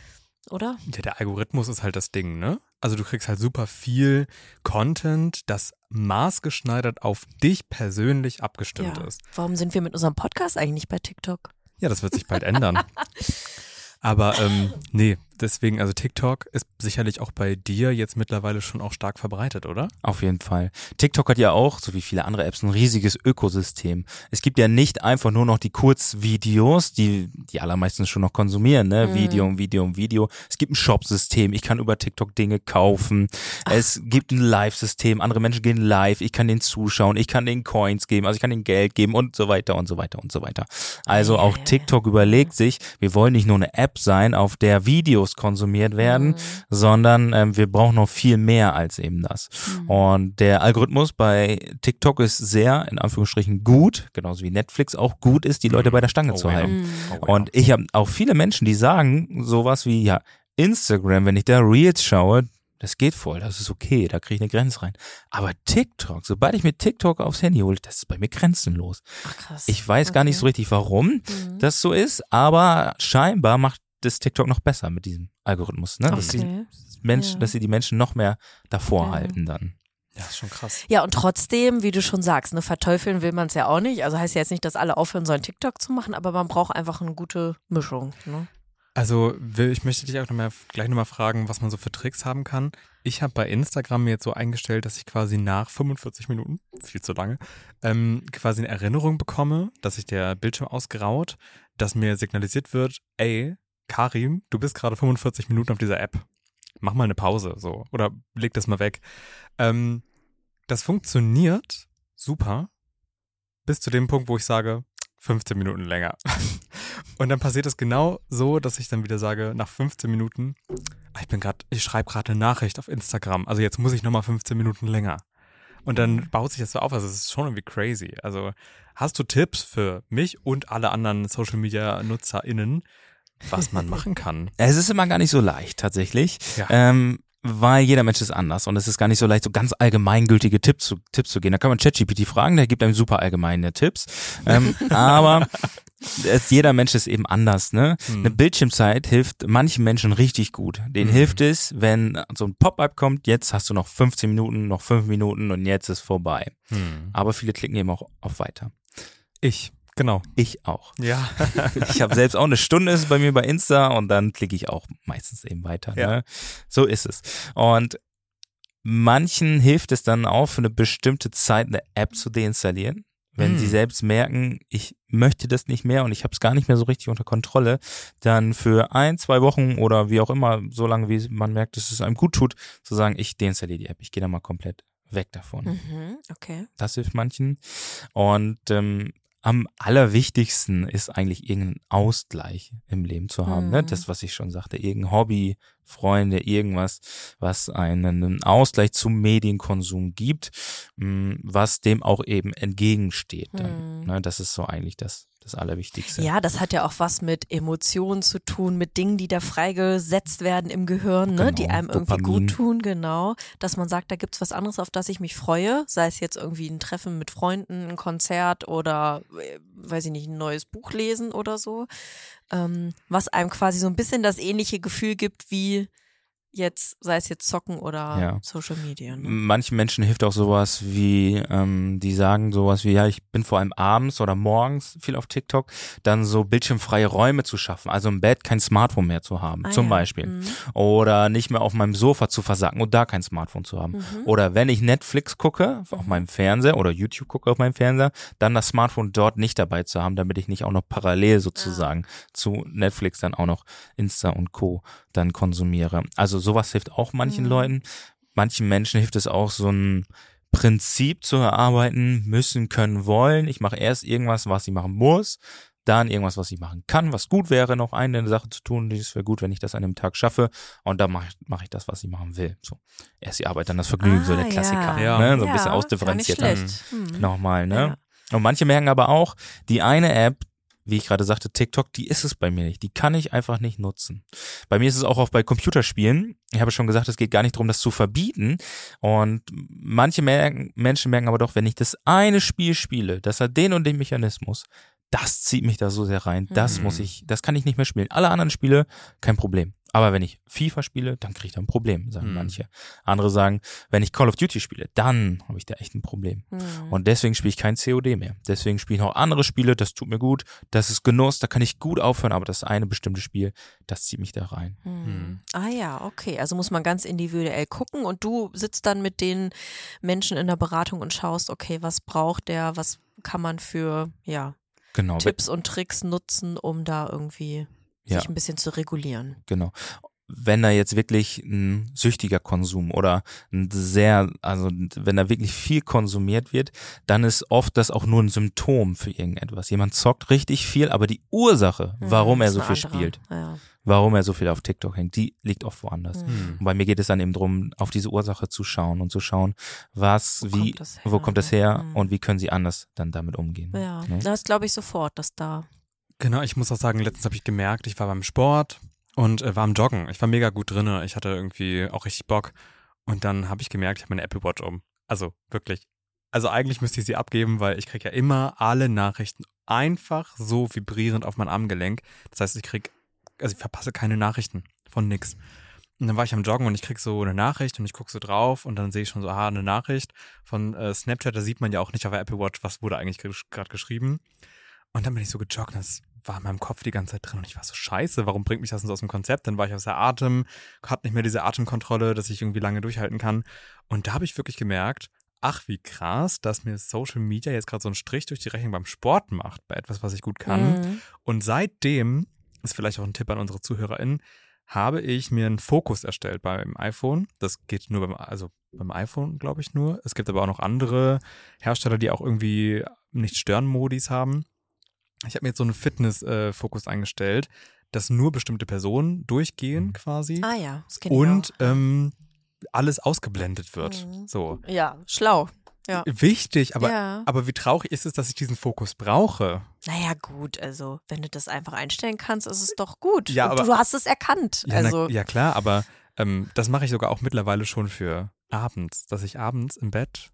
oder? Ja, der Algorithmus ist halt das Ding, ne? Also du kriegst halt super viel Content, das maßgeschneidert auf dich persönlich abgestimmt Ja. ist. Warum sind wir mit unserem Podcast eigentlich bei TikTok? Ja, das wird sich bald ändern. Aber ähm, nee, deswegen, also TikTok ist sicherlich auch bei dir jetzt mittlerweile schon auch stark verbreitet, oder? Auf jeden Fall. TikTok hat ja auch, so wie viele andere Apps, ein riesiges Ökosystem. Es gibt ja nicht einfach nur noch die Kurzvideos, die die allermeisten schon noch konsumieren, ne? Mhm. Video und Video und Video. Es gibt ein Shop-System, ich kann über TikTok Dinge kaufen. Ach. Es gibt ein Live-System, andere Menschen gehen live, ich kann denen zuschauen, ich kann denen Coins geben, also ich kann denen Geld geben und so weiter und so weiter und so weiter. Also auch TikTok überlegt sich, wir wollen nicht nur eine App sein, auf der Videos konsumiert werden, mhm. sondern ähm, wir brauchen noch viel mehr als eben das. Mhm. Und der Algorithmus bei TikTok ist sehr, in Anführungsstrichen, gut, genauso wie Netflix auch gut ist, die Leute bei der Stange oh, zu halten. Ja. Oh, und ja. ich habe auch viele Menschen, die sagen sowas wie, ja, Instagram, wenn ich da Reels schaue, das geht voll, das ist okay, da kriege ich eine Grenze rein. Aber TikTok, sobald ich mir TikTok aufs Handy hole, das ist bei mir grenzenlos. Ach, krass. Ich weiß okay. gar nicht so richtig, warum mhm. das so ist, aber scheinbar macht das TikTok noch besser mit diesem Algorithmus, ne? Okay. Dass, die Menschen, ja. dass sie die Menschen noch mehr davor okay. halten dann. Ja, ist schon krass. Ja, und trotzdem, wie du schon sagst, ne, verteufeln will man es ja auch nicht. Also heißt ja jetzt nicht, dass alle aufhören sollen, TikTok zu machen, aber man braucht einfach eine gute Mischung, ne? Also ich möchte dich auch noch mal, gleich nochmal fragen, was man so für Tricks haben kann. Ich habe bei Instagram mir jetzt so eingestellt, dass ich quasi nach fünfundvierzig Minuten, viel zu lange, ähm, quasi eine Erinnerung bekomme, dass sich der Bildschirm ausgraut, dass mir signalisiert wird, ey, Karim, du bist gerade fünfundvierzig Minuten auf dieser App. Mach mal eine Pause, so. Oder leg das mal weg. Ähm, das funktioniert super bis zu dem Punkt, wo ich sage, fünfzehn Minuten länger. Und dann passiert es genau so, dass ich dann wieder sage, nach fünfzehn Minuten, ich bin gerade, ich schreibe gerade eine Nachricht auf Instagram, also jetzt muss ich nochmal fünfzehn Minuten länger. Und dann baut sich das so auf, also es ist schon irgendwie crazy. Also hast du Tipps für mich und alle anderen Social-Media-NutzerInnen, was man machen kann? Es ist immer gar nicht so leicht, tatsächlich. Ja. Ähm, weil jeder Mensch ist anders und es ist gar nicht so leicht, so ganz allgemeingültige Tipps zu, Tipps zu gehen. Da kann man ChatGPT fragen, der gibt einem super allgemeine Tipps. Ähm, aber es, jeder Mensch ist eben anders, ne? Hm. Eine Bildschirmzeit hilft manchen Menschen richtig gut. Denen hm. hilft es, wenn so ein Pop-up kommt, jetzt hast du noch fünfzehn Minuten, noch fünf Minuten und jetzt ist vorbei. Hm. Aber viele klicken eben auch auf Weiter. Ich. Genau. Ich auch. Ja. Ich habe selbst auch eine Stunde ist bei mir bei Insta und dann klicke ich auch meistens eben weiter. Ja. Ne? So ist es. Und manchen hilft es dann auch für eine bestimmte Zeit eine App zu deinstallieren. Wenn hm. sie selbst merken, ich möchte das nicht mehr und ich habe es gar nicht mehr so richtig unter Kontrolle, dann für ein, zwei Wochen oder wie auch immer, so lange wie man merkt, dass es einem gut tut, zu sagen, ich deinstalliere die App, ich gehe da mal komplett weg davon. Mhm, okay. Das hilft manchen. Und ähm, am allerwichtigsten ist eigentlich irgendeinen Ausgleich im Leben zu haben. Mhm. Ne? Das, was ich schon sagte, irgendein Hobby, Freunde, irgendwas, was einen Ausgleich zum Medienkonsum gibt, was dem auch eben entgegensteht. Dann, mhm. ne? Das ist so eigentlich das, das Allerwichtigste. Ja, das hat ja auch was mit Emotionen zu tun, mit Dingen, die da freigesetzt werden im Gehirn, ne? Genau, die einem irgendwie Dopamin. Gut tun, genau. Dass man sagt, da gibt's was anderes, auf das ich mich freue, sei es jetzt irgendwie ein Treffen mit Freunden, ein Konzert oder, weiß ich nicht, ein neues Buch lesen oder so, ähm, was einem quasi so ein bisschen das ähnliche Gefühl gibt wie jetzt, sei es jetzt Zocken oder ja. Social Media. Ne? Manchen Menschen hilft auch sowas wie, ähm, die sagen sowas wie, ja, ich bin vor allem abends oder morgens viel auf TikTok, dann so bildschirmfreie Räume zu schaffen, also im Bett kein Smartphone mehr zu haben, ah, zum ja. Beispiel. Mhm. Oder nicht mehr auf meinem Sofa zu versacken und da kein Smartphone zu haben. Mhm. Oder wenn ich Netflix gucke, auf meinem Fernseher oder YouTube gucke auf meinem Fernseher, dann das Smartphone dort nicht dabei zu haben, damit ich nicht auch noch parallel sozusagen ah. zu Netflix dann auch noch Insta und Co. dann konsumiere. Also sowas hilft auch manchen mhm. Leuten. Manchen Menschen hilft es auch, so ein Prinzip zu erarbeiten, müssen, können, wollen. Ich mache erst irgendwas, was ich machen muss, dann irgendwas, was ich machen kann, was gut wäre, noch eine Sache zu tun. Das wäre gut, wenn ich das an einem Tag schaffe. Und dann mache ich, mache ich das, was ich machen will. So, erst die Arbeit, dann das Vergnügen, ah, so der Klassiker. Ja. Ne? So ein ja, bisschen ausdifferenzierter. Mhm. Nochmal, ne? Ja. Und manche merken aber auch, die eine App, wie ich gerade sagte, TikTok, die ist es bei mir nicht. Die kann ich einfach nicht nutzen. Bei mir ist es auch oft bei Computerspielen. Ich habe schon gesagt, es geht gar nicht darum, das zu verbieten. Und manche merken, Menschen merken aber doch, wenn ich das eine Spiel spiele, das hat den und den Mechanismus, das zieht mich da so sehr rein. Das mhm. muss ich, das kann ich nicht mehr spielen. Alle anderen Spiele, kein Problem. Aber wenn ich FIFA spiele, dann kriege ich da ein Problem, sagen Hm. manche. Andere sagen, wenn ich Call of Duty spiele, dann habe ich da echt ein Problem. Mhm. Und deswegen spiele ich kein C O D mehr. Deswegen spiele ich noch andere Spiele, das tut mir gut, das ist Genuss, da kann ich gut aufhören, aber das eine bestimmte Spiel, das zieht mich da rein. Hm. Hm. Ah ja, okay. Also muss man ganz individuell gucken und du sitzt dann mit den Menschen in der Beratung und schaust, okay, was braucht der, was kann man für ja, Genau, Tipps und Tricks nutzen, um da irgendwie Ja. sich ein bisschen zu regulieren. genau. Wenn da jetzt wirklich ein süchtiger Konsum oder ein sehr, also wenn da wirklich viel konsumiert wird, dann ist oft das auch nur ein Symptom für irgendetwas. Jemand zockt richtig viel, aber die Ursache, warum Hm, er ist so eine viel andere. spielt, Ja. warum er so viel auf TikTok hängt, die liegt oft woanders. Hm. Und bei mir geht es dann eben darum, auf diese Ursache zu schauen und zu schauen, was, Wo wie, kommt das her, wo kommt das ne? her Mhm. und wie können sie anders dann damit umgehen. Ja, Ne? das glaube ich sofort, dass da. Genau, ich muss auch sagen, letztens habe ich gemerkt, ich war beim Sport und äh, war am Joggen. Ich war mega gut drinne. Ich hatte irgendwie auch richtig Bock. Und dann habe ich gemerkt, ich habe meine Apple Watch um. Also wirklich. Also eigentlich müsste ich sie abgeben, weil ich kriege ja immer alle Nachrichten einfach so vibrierend auf mein Armgelenk. Das heißt, ich kriege, also ich verpasse keine Nachrichten von nix. Und dann war ich am Joggen und ich krieg so eine Nachricht und ich gucke so drauf und dann sehe ich schon so, aha, eine Nachricht von äh, Snapchat, da sieht man ja auch nicht auf der Apple Watch, was wurde eigentlich gerade gesch- geschrieben. Und dann bin ich so gejoggt und das war in meinem Kopf die ganze Zeit drin und ich war so, scheiße, warum bringt mich das denn so aus dem Konzept? Dann war ich außer Atem, hatte nicht mehr diese Atemkontrolle, dass ich irgendwie lange durchhalten kann. Und da habe ich wirklich gemerkt, ach wie krass, dass mir Social Media jetzt gerade so einen Strich durch die Rechnung beim Sport macht, bei etwas, was ich gut kann. Mhm. Und seitdem, ist vielleicht auch ein Tipp an unsere ZuhörerInnen, habe ich mir einen Fokus erstellt beim iPhone. Das geht nur beim, also beim iPhone, glaube ich nur. Es gibt aber auch noch andere Hersteller, die auch irgendwie Nicht-Stören-Modis haben. Ich habe mir jetzt so einen Fitness-Fokus eingestellt, dass nur bestimmte Personen durchgehen quasi Ah ja, das kenne ich und auch. ähm, alles ausgeblendet wird. Mhm. So. Ja, schlau. Ja. Wichtig, aber, ja. aber wie traurig ist es, dass ich diesen Fokus brauche? Naja, gut, also wenn du das einfach einstellen kannst, ist es doch gut. Ja, Und aber- du, du hast es erkannt. Ja, also na, ja klar, aber ähm, das mache ich sogar auch mittlerweile schon für abends, dass ich abends im Bett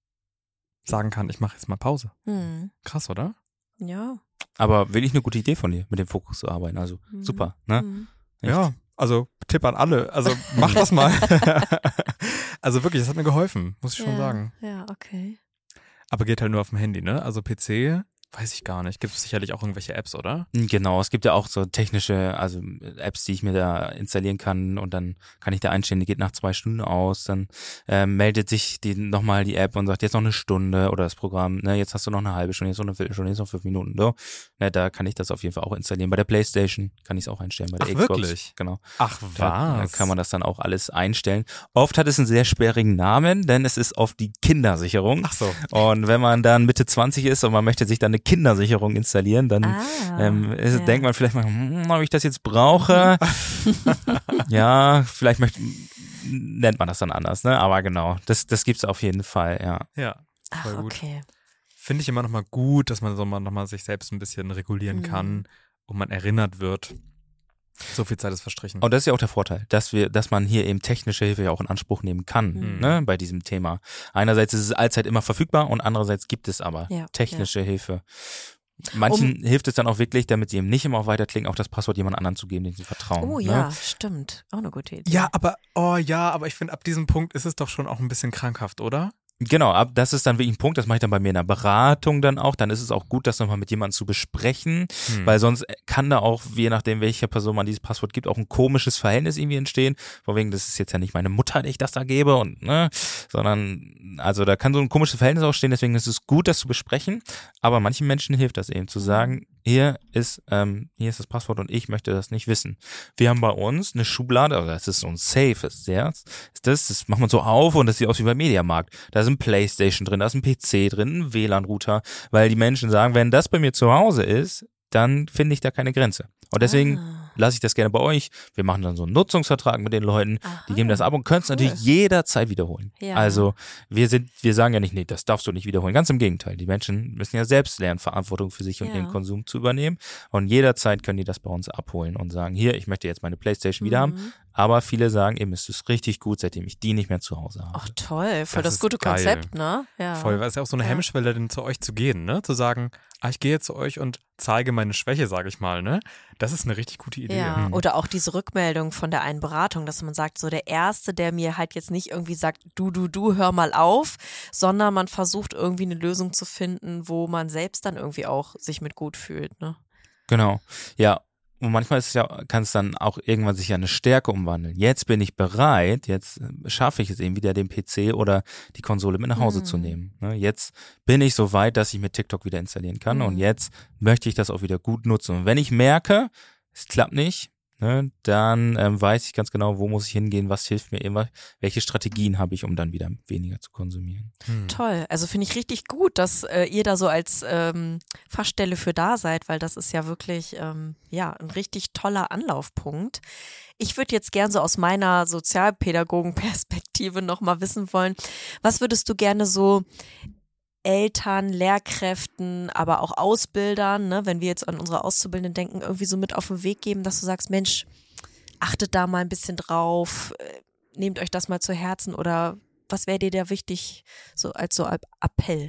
sagen kann, ich mache jetzt mal Pause. hm, Krass, oder? ja. Aber wirklich eine gute Idee von dir, mit dem Fokus zu arbeiten. Also Mhm. super, ne? Mhm. Echt? Ja, also Tipp an alle. Also mach das mal. Also wirklich, das hat mir geholfen, muss ich schon ja, sagen. Ja, okay. Aber geht halt nur auf dem Handy, ne? Also P C, weiß ich gar nicht. Gibt es sicherlich auch irgendwelche Apps, oder? Genau, es gibt ja auch so technische, also Apps, die ich mir da installieren kann und dann kann ich da einstellen, die geht nach zwei Stunden aus, dann ähm, meldet sich die nochmal die App und sagt, jetzt noch eine Stunde oder das Programm, ne, jetzt hast du noch eine halbe Stunde, jetzt noch eine Viertelstunde, jetzt noch fünf Minuten, so. Ne, da kann ich das auf jeden Fall auch installieren. Bei der PlayStation kann ich es auch einstellen, bei der Ach, Xbox. wirklich? Genau. Ach Da was? kann man das dann auch alles einstellen. Oft hat es einen sehr sperrigen Namen, denn es ist oft die Kindersicherung. Ach so. Und wenn man dann Mitte zwanzig ist und man möchte sich dann eine Kindersicherung installieren, dann Ah, ähm, ist, ja. denkt man vielleicht mal, hm, ob ich das jetzt brauche. Ja, vielleicht möchte, nennt man das dann anders, ne? Aber genau, das, das gibt's auf jeden Fall, ja. Ja, Ach, voll gut. okay. Finde ich immer nochmal gut, dass man so mal nochmal sich selbst ein bisschen regulieren Mhm. kann und man erinnert wird. So viel Zeit ist verstrichen. Und das ist ja auch der Vorteil, dass wir, dass man hier eben technische Hilfe ja auch in Anspruch nehmen kann, Mhm. ne, bei diesem Thema. Einerseits ist es allzeit immer verfügbar und andererseits gibt es aber Ja, technische Hilfe. Manchen hilft es dann auch wirklich, damit sie eben nicht immer auf weiterklicken, auch das Passwort jemand anderen zu geben, den sie vertrauen. Oh ne? ja, stimmt. Auch eine gute Idee. Ja, aber, oh ja, aber ich finde, ab diesem Punkt ist es doch schon auch ein bisschen krankhaft, oder? Genau, ab, das ist dann wirklich ein Punkt, das mache ich dann bei mir in der Beratung dann auch, dann ist es auch gut, das nochmal mit jemandem zu besprechen, Hm. weil sonst kann da auch, je nachdem welcher Person man dieses Passwort gibt, auch ein komisches Verhältnis irgendwie entstehen, von wegen, das ist jetzt ja nicht meine Mutter, der ich das da gebe und, ne, sondern, also da kann so ein komisches Verhältnis auch stehen, deswegen ist es gut, das zu besprechen, aber manchen Menschen hilft das eben, zu sagen, hier ist, ähm, hier ist das Passwort und ich möchte das nicht wissen. Wir haben bei uns eine Schublade, also das ist so ein Safe, ist das, ist das, das macht man so auf und das sieht aus wie beim Mediamarkt. Da ist ein Playstation drin, da ist ein P C drin, ein W L A N-Router, weil die Menschen sagen, wenn das bei mir zu Hause ist, dann finde ich da keine Grenze. Und deswegen Ah. lasse ich das gerne bei euch. Wir machen dann so einen Nutzungsvertrag mit den Leuten, Aha. die geben das ab und können es Cool. natürlich jederzeit wiederholen. Ja. Also wir sind, wir sagen ja nicht, nee, das darfst du nicht wiederholen. Ganz im Gegenteil. Die Menschen müssen ja selbst lernen, Verantwortung für sich und Ja. ihren Konsum zu übernehmen. Und jederzeit können die das bei uns abholen und sagen, hier, ich möchte jetzt meine Playstation wieder haben. Mhm. Aber viele sagen eben, es ist richtig gut, seitdem ich die nicht mehr zu Hause habe. Ach toll, voll Das das, ist gute geil. Konzept, ne? Ja. Voll, weil es ja auch so eine Ja. Hemmschwelle, denn zu euch zu gehen, ne? Zu sagen, ah, ich gehe jetzt zu euch und zeige meine Schwäche, sage ich mal, ne? Das ist eine richtig gute Idee. Ja, oder auch diese Rückmeldung von der einen Beratung, dass man sagt, so der Erste, der mir halt jetzt nicht irgendwie sagt, du, du, du, hör mal auf, sondern man versucht irgendwie eine Lösung zu finden, wo man selbst dann irgendwie auch sich mit gut fühlt, ne? Genau, ja. Und manchmal ist es ja, kann es dann auch irgendwann sich ja eine Stärke umwandeln. Jetzt bin ich bereit, jetzt schaffe ich es eben wieder, den P C oder die Konsole mit nach Hause Mhm. zu nehmen. Ne, Jetzt bin ich so weit, dass ich mir TikTok wieder installieren kann Mhm. und jetzt möchte ich das auch wieder gut nutzen. Und wenn ich merke, es klappt nicht, ne, dann ähm, weiß ich ganz genau, wo muss ich hingehen, was hilft mir immer, welche Strategien habe ich, um dann wieder weniger zu konsumieren. Hm. Toll, also finde ich richtig gut, dass äh, ihr da so als ähm, Fachstelle für da seid, weil das ist ja wirklich ähm, ja ein richtig toller Anlaufpunkt. Ich würde jetzt gern so aus meiner Sozialpädagogenperspektive nochmal wissen wollen, was würdest du gerne so Eltern, Lehrkräften, aber auch Ausbildern, ne, wenn wir jetzt an unsere Auszubildenden denken, irgendwie so mit auf den Weg geben, dass du sagst, Mensch, achtet da mal ein bisschen drauf, äh, nehmt euch das mal zu Herzen oder was wäre dir da wichtig, so als so Appell?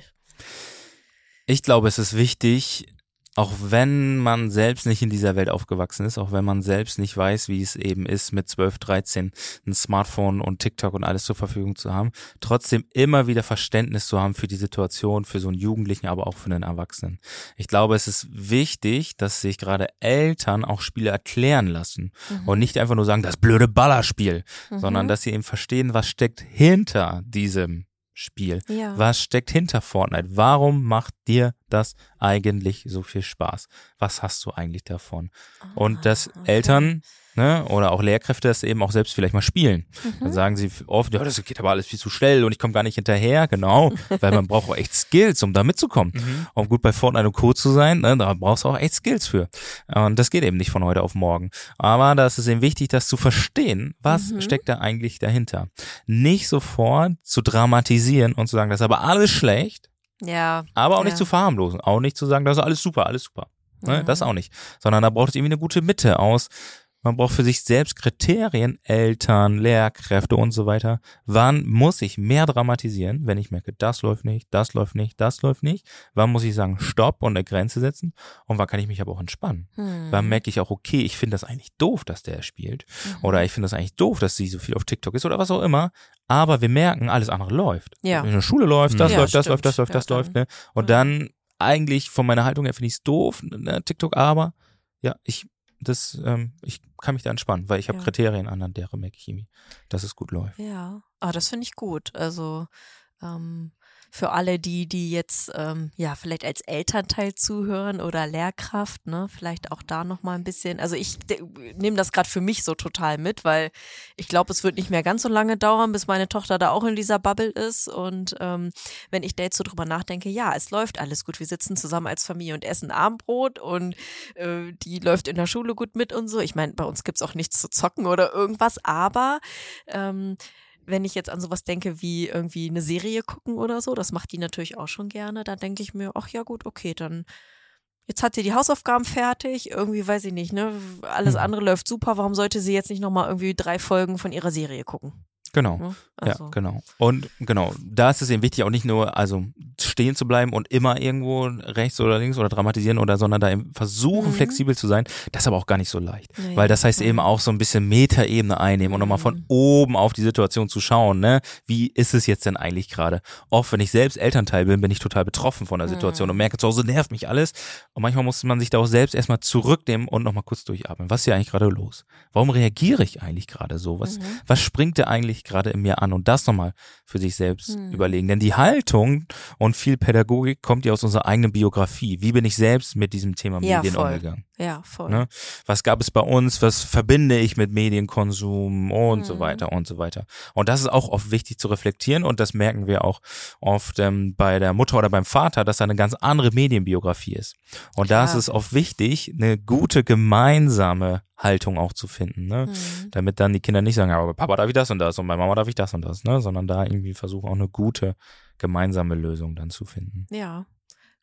Ich glaube, es ist wichtig, auch wenn man selbst nicht in dieser Welt aufgewachsen ist, auch wenn man selbst nicht weiß, wie es eben ist, mit zwölf, dreizehn ein Smartphone und TikTok und alles zur Verfügung zu haben, trotzdem immer wieder Verständnis zu haben für die Situation, für so einen Jugendlichen, aber auch für einen Erwachsenen. Ich glaube, es ist wichtig, dass sich gerade Eltern auch Spiele erklären lassen Mhm. und nicht einfach nur sagen, das blöde Ballerspiel, Mhm. sondern dass sie eben verstehen, was steckt hinter diesem Spiel. Ja. Was steckt hinter Fortnite? Warum macht dir das eigentlich so viel Spaß? Was hast du eigentlich davon? Und dass okay. Eltern, ne, oder auch Lehrkräfte das eben auch selbst vielleicht mal spielen. Mhm. Dann sagen sie oft, ja, das geht aber alles viel zu schnell und ich komme gar nicht hinterher. Genau, weil man braucht auch echt Skills, um da mitzukommen. Mhm. Um gut bei Fortnite und Co. zu sein, ne, da brauchst du auch echt Skills für. Und das geht eben nicht von heute auf morgen. Aber da ist es eben wichtig, das zu verstehen, was Mhm. steckt da eigentlich dahinter. Nicht sofort zu dramatisieren und zu sagen, das ist aber alles schlecht, Ja. aber auch ja. nicht zu verharmlosen. Auch nicht zu sagen, das ist alles super, alles super. Ne, Mhm. das auch nicht. Sondern da braucht es irgendwie eine gute Mitte aus. Man braucht für sich selbst Kriterien, Eltern, Lehrkräfte und so weiter. Wann muss ich mehr dramatisieren, wenn ich merke, das läuft nicht, das läuft nicht, das läuft nicht? Wann muss ich sagen, stopp und eine Grenze setzen? Und wann kann ich mich aber auch entspannen? Hm. Wann merke ich auch, okay, ich finde das eigentlich doof, dass der spielt. Oder ich finde das eigentlich doof, dass sie so viel auf TikTok ist oder was auch immer. Aber wir merken, alles andere läuft. Ja. In der Schule läuft, das Ja, läuft, das stimmt. läuft, das läuft, Ja, das läuft. dann- Ne? Und ja. dann eigentlich von meiner Haltung her finde ich es doof, ne, TikTok, aber ja, ich das, ähm, ich kann mich da entspannen, weil ich habe Ja. Kriterien an, an deren merke ich irgendwie, dass es gut läuft. Ja, ah, das finde ich gut. Also ähm, für alle, die, die jetzt ähm, ja vielleicht als Elternteil zuhören oder Lehrkraft, ne, vielleicht auch da noch mal ein bisschen. Also ich nehme das gerade für mich so total mit, weil ich glaube, es wird nicht mehr ganz so lange dauern, bis meine Tochter da auch in dieser Bubble ist. Und ähm, wenn ich da jetzt so drüber nachdenke, ja, es läuft alles gut. Wir sitzen zusammen als Familie und essen Abendbrot und äh, die läuft in der Schule gut mit und so. Ich meine, bei uns gibt's auch nichts zu zocken oder irgendwas, aber ähm, wenn ich jetzt an sowas denke wie irgendwie eine Serie gucken oder so, das macht die natürlich auch schon gerne, dann denke ich mir, ach ja gut, okay, dann jetzt hat sie die Hausaufgaben fertig, irgendwie weiß ich nicht, ne, alles Mhm. andere läuft super, warum sollte sie jetzt nicht nochmal irgendwie drei Folgen von ihrer Serie gucken? Genau. Ne? Also, Ja, genau. Und genau, da ist es eben wichtig, auch nicht nur also stehen zu bleiben und immer irgendwo rechts oder links oder dramatisieren oder, sondern da eben versuchen, Mhm. flexibel zu sein. Das ist aber auch gar nicht so leicht. Nee, Weil das heißt voll. eben auch so ein bisschen Metaebene einnehmen und nochmal von Mhm. oben auf die Situation zu schauen, ne? Wie ist es jetzt denn eigentlich gerade? Oft, wenn ich selbst Elternteil bin, bin ich total betroffen von der Situation Mhm. und merke, zu Hause nervt mich alles. Und manchmal muss man sich da auch selbst erstmal zurücknehmen und nochmal kurz durchatmen. Was ist hier eigentlich gerade los? Warum reagiere ich eigentlich gerade so? Was, Mhm. was springt da eigentlich gerade in mir an? Und das nochmal für sich selbst Hm. überlegen. Denn die Haltung und viel Pädagogik kommt ja aus unserer eigenen Biografie. Wie bin ich selbst mit diesem Thema Ja, Medien voll. umgegangen? Ja, voll. Ne? Was gab es bei uns? Was verbinde ich mit Medienkonsum und Mhm. so weiter und so weiter. Und das ist auch oft wichtig zu reflektieren und das merken wir auch oft ähm, bei der Mutter oder beim Vater, dass da eine ganz andere Medienbiografie ist. Und da ist Klar. es oft wichtig, eine gute gemeinsame Haltung auch zu finden, ne? Mhm. Damit dann die Kinder nicht sagen, ja, aber Papa darf ich das und das und bei Mama darf ich das und das, ne? Sondern da irgendwie versuchen auch eine gute gemeinsame Lösung dann zu finden. Ja,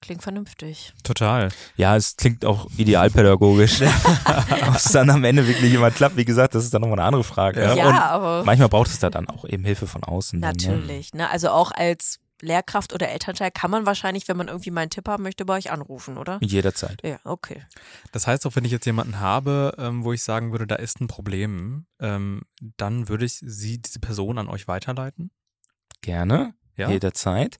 klingt vernünftig. Total. Ja, es klingt auch idealpädagogisch. Ob es dann am Ende wirklich immer klappt, wie gesagt, das ist dann nochmal eine andere Frage. Ja, ja. Und aber manchmal braucht es da dann auch eben Hilfe von außen. natürlich. Dann, ne? Ne? Also auch als Lehrkraft oder Elternteil kann man wahrscheinlich, wenn man irgendwie mal einen Tipp haben möchte, bei euch anrufen, oder? Jederzeit. Ja, okay. Das heißt auch, wenn ich jetzt jemanden habe, ähm, wo ich sagen würde, da ist ein Problem, ähm, dann würde ich sie, diese Person an euch weiterleiten? Gerne, Ja? jederzeit.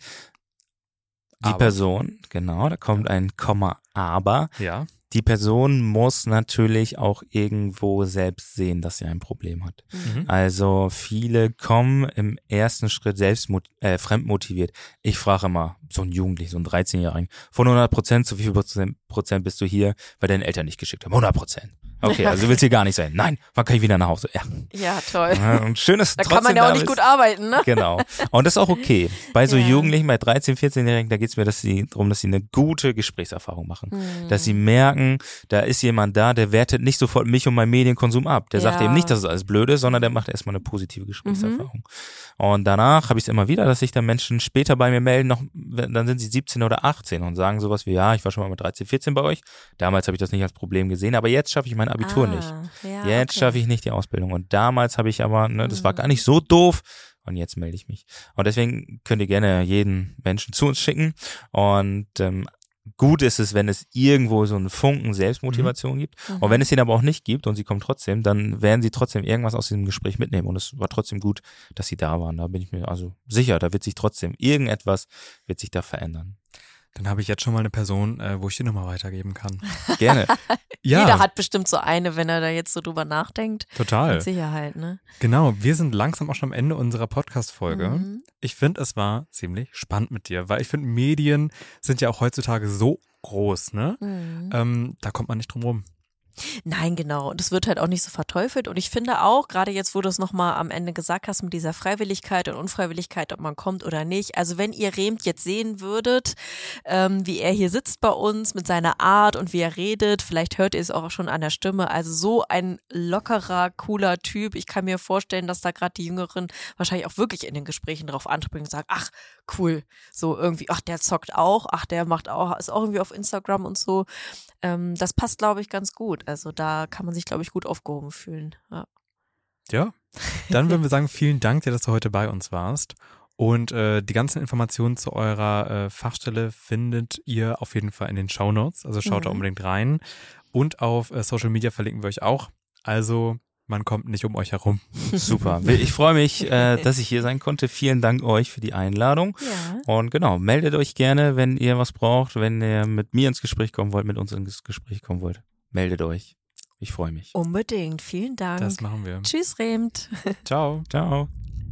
Die Aber. Person, genau, da kommt ein Komma, aber Ja. die Person muss natürlich auch irgendwo selbst sehen, dass sie ein Problem hat. Mhm. Also viele kommen im ersten Schritt selbst äh, fremdmotiviert. Ich frage immer so einen Jugendlichen, so einen dreizehnjährigen, von hundert Prozent zu wie viel Prozent, Prozent bist du hier, weil deine Eltern nicht geschickt haben? hundert Prozent. Okay, also du willst hier gar nicht sein. Nein, wann kann ich wieder nach Hause? Ja. Ja, toll. Ja, und schön, dass Da trotzdem kann man ja auch da nicht bist. gut arbeiten, ne? Genau. Und das ist auch okay. Bei so Ja. Jugendlichen, bei dreizehn-, vierzehnjährigen, da geht es mir dass sie, darum, dass sie eine gute Gesprächserfahrung machen. Hm. Dass sie merken, da ist jemand da, der wertet nicht sofort mich und meinen Medienkonsum ab. Der Ja. sagt eben nicht, dass es alles blöd ist, sondern der macht erstmal eine positive Gesprächserfahrung. Und danach habe ich es immer wieder, dass sich dann Menschen später bei mir melden, noch, dann sind sie siebzehn oder achtzehn und sagen sowas wie, ja, ich war schon mal mit dreizehn, vierzehn bei euch. Damals habe ich das nicht als Problem gesehen, aber jetzt schaffe ich mein Abitur ah, nicht. Ja, Jetzt okay. schaffe ich nicht die Ausbildung. Und damals habe ich aber, ne, das war Mhm. gar nicht so doof. Und jetzt melde ich mich. Und deswegen könnt ihr gerne jeden Menschen zu uns schicken. Und ähm, gut ist es, wenn es irgendwo so einen Funken Selbstmotivation gibt. Mhm. Und wenn es den aber auch nicht gibt und sie kommen trotzdem, dann werden sie trotzdem irgendwas aus diesem Gespräch mitnehmen. Und es war trotzdem gut, dass sie da waren. Da bin ich mir also sicher, da wird sich trotzdem irgendetwas, wird sich da verändern. Dann habe ich jetzt schon mal eine Person, äh, wo ich die Nummer weitergeben kann. Gerne. Ja, Jeder hat bestimmt so eine, wenn er da jetzt so drüber nachdenkt. total. Mit Sicherheit, ne? Genau, wir sind langsam auch schon am Ende unserer Podcast-Folge. Mhm. Ich finde, es war ziemlich spannend mit dir, weil ich finde, Medien sind ja auch heutzutage so groß, ne? Mhm. Ähm, da kommt man nicht drum rum. Nein, genau. Und es wird halt auch nicht so verteufelt. Und ich finde auch, gerade jetzt, wo du es nochmal am Ende gesagt hast, mit dieser Freiwilligkeit und Unfreiwilligkeit, ob man kommt oder nicht. Also wenn ihr Remt jetzt sehen würdet, ähm, wie er hier sitzt bei uns mit seiner Art und wie er redet, vielleicht hört ihr es auch schon an der Stimme. Also so ein lockerer, cooler Typ. Ich kann mir vorstellen, dass da gerade die Jüngeren wahrscheinlich auch wirklich in den Gesprächen drauf anspringen und sagen, ach, cool. So irgendwie, ach, der zockt auch, ach, der macht auch, ist auch irgendwie auf Instagram und so. Ähm, das passt, glaube ich, ganz gut. Also da kann man sich, glaube ich, gut aufgehoben fühlen. Ja. Ja, dann würden wir sagen, vielen Dank dir, dass du heute bei uns warst. Und äh, die ganzen Informationen zu eurer äh, Fachstelle findet ihr auf jeden Fall in den Shownotes. Also schaut Mhm. da unbedingt rein. Und auf äh, Social Media verlinken wir euch auch. Also man kommt nicht um euch herum. Super. Ich freue mich, äh, dass ich hier sein konnte. Vielen Dank euch für die Einladung. Ja. Und genau, meldet euch gerne, wenn ihr was braucht, wenn ihr mit mir ins Gespräch kommen wollt, mit uns ins Gespräch kommen wollt. Meldet euch. Ich freue mich. Unbedingt. Vielen Dank. Das machen wir. Tschüss, Remt. Ciao. Ciao.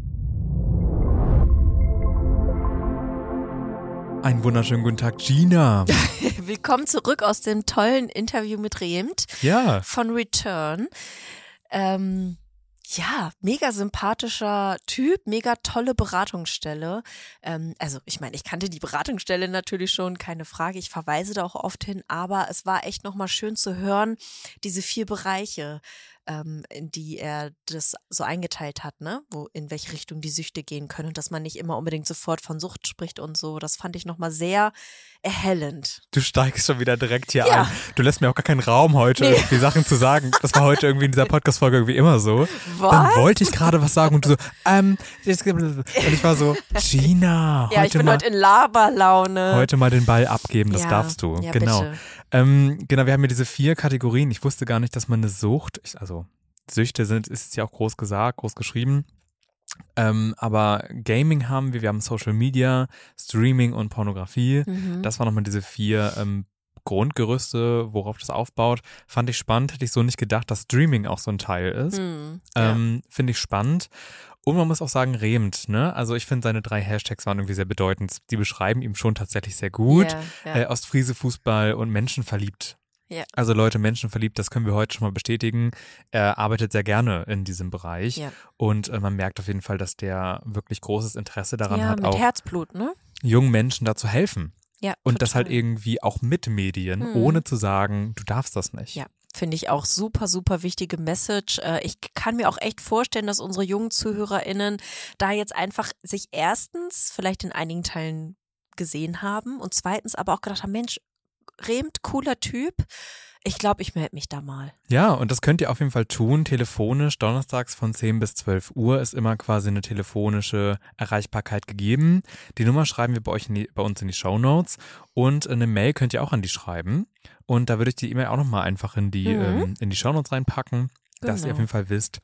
Einen wunderschönen guten Tag, Gina. Willkommen zurück aus dem tollen Interview mit Remt Ja, von Return. Ähm, ja, mega sympathischer Typ, mega tolle Beratungsstelle. Ähm, also ich meine, ich kannte die Beratungsstelle natürlich schon, keine Frage. Ich verweise da auch oft hin, aber es war echt nochmal schön zu hören, diese vier Bereiche, ähm, in die er das so eingeteilt hat, ne, wo in welche Richtung die Süchte gehen können und dass man nicht immer unbedingt sofort von Sucht spricht und so. Das fand ich nochmal sehr erhellend. du steigst schon wieder direkt hier Ja. ein. Du lässt mir auch gar keinen Raum heute, Nee. irgendwie Sachen zu sagen. Das war heute irgendwie in dieser Podcast-Folge irgendwie immer so. Dann Was? wollte ich gerade was sagen und du so, ähm, jetzt- und ich war so, Gina, Ja, ich heute bin mal, heute in Laberlaune. heute mal den Ball abgeben, das Ja, darfst du. ja, Genau. bitte. Ähm, genau, wir haben hier diese vier Kategorien. Ich wusste gar nicht, dass man eine Sucht, ich, also Süchte sind, ist ja auch groß gesagt, groß geschrieben. Ähm, aber Gaming haben wir, wir haben Social Media, Streaming und Pornografie. Mhm. Das waren nochmal diese vier ähm, Grundgerüste, worauf das aufbaut. Fand ich spannend, hätte ich so nicht gedacht, dass Streaming auch so ein Teil ist. Hm, ja. Ähm, Finde ich spannend. Und man muss auch sagen, Remt, ne? Also ich finde, seine drei Hashtags waren irgendwie sehr bedeutend. Die beschreiben ihm schon tatsächlich sehr gut. Ja, ja. Äh, Ostfriese Fußball und menschenverliebt. Ja. Also Leute, menschenverliebt, das können wir heute schon mal bestätigen. Er arbeitet sehr gerne in diesem Bereich. Ja. Und äh, man merkt auf jeden Fall, dass der wirklich großes Interesse daran ja, hat, mit auch Herzblut, ne? jungen Menschen da zu helfen. Ja, Und das halt total. irgendwie auch mit Medien, Mhm. ohne zu sagen, du darfst das nicht. Ja, finde ich auch super, super wichtige Message. Äh, Ich kann mir auch echt vorstellen, dass unsere jungen ZuhörerInnen da jetzt einfach sich erstens vielleicht in einigen Teilen gesehen haben und zweitens aber auch gedacht haben, Mensch, Remt, cooler Typ. Ich glaube, ich melde mich da mal. Ja, und das könnt ihr auf jeden Fall tun, telefonisch. Donnerstags von zehn bis zwölf Uhr ist immer quasi eine telefonische Erreichbarkeit gegeben. Die Nummer schreiben wir bei euch in die, bei uns in die Shownotes und eine Mail könnt ihr auch an die schreiben. Und da würde ich die E-Mail auch nochmal einfach in die, Mhm. ähm, in die Shownotes reinpacken, dass Genau. ihr auf jeden Fall wisst,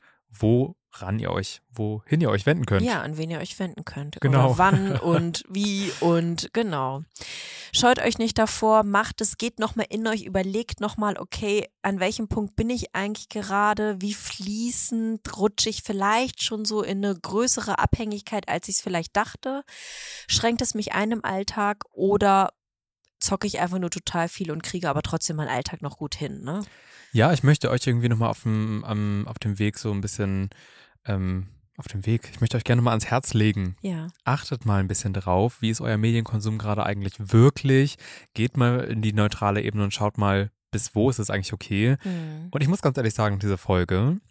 woran ihr euch, wohin ihr euch wenden könnt. Ja, an wen ihr euch wenden könnt. Genau. Oder wann und wie und genau. Scheut euch nicht davor, macht es, geht nochmal in euch, überlegt nochmal, okay, an welchem Punkt bin ich eigentlich gerade, wie fließend rutsche ich vielleicht schon so in eine größere Abhängigkeit, als ich es vielleicht dachte. Schränkt es mich ein im Alltag oder zocke ich einfach nur total viel und kriege aber trotzdem meinen Alltag noch gut hin, ne? Ja, ich möchte euch irgendwie nochmal auf dem, am, auf dem Weg so ein bisschen, ähm, auf dem Weg, ich möchte euch gerne mal ans Herz legen. Ja. Achtet mal ein bisschen drauf, wie ist euer Medienkonsum gerade eigentlich wirklich? Geht mal in die neutrale Ebene und schaut mal, bis wo ist es eigentlich okay? Hm. Und ich muss ganz ehrlich sagen, diese Folge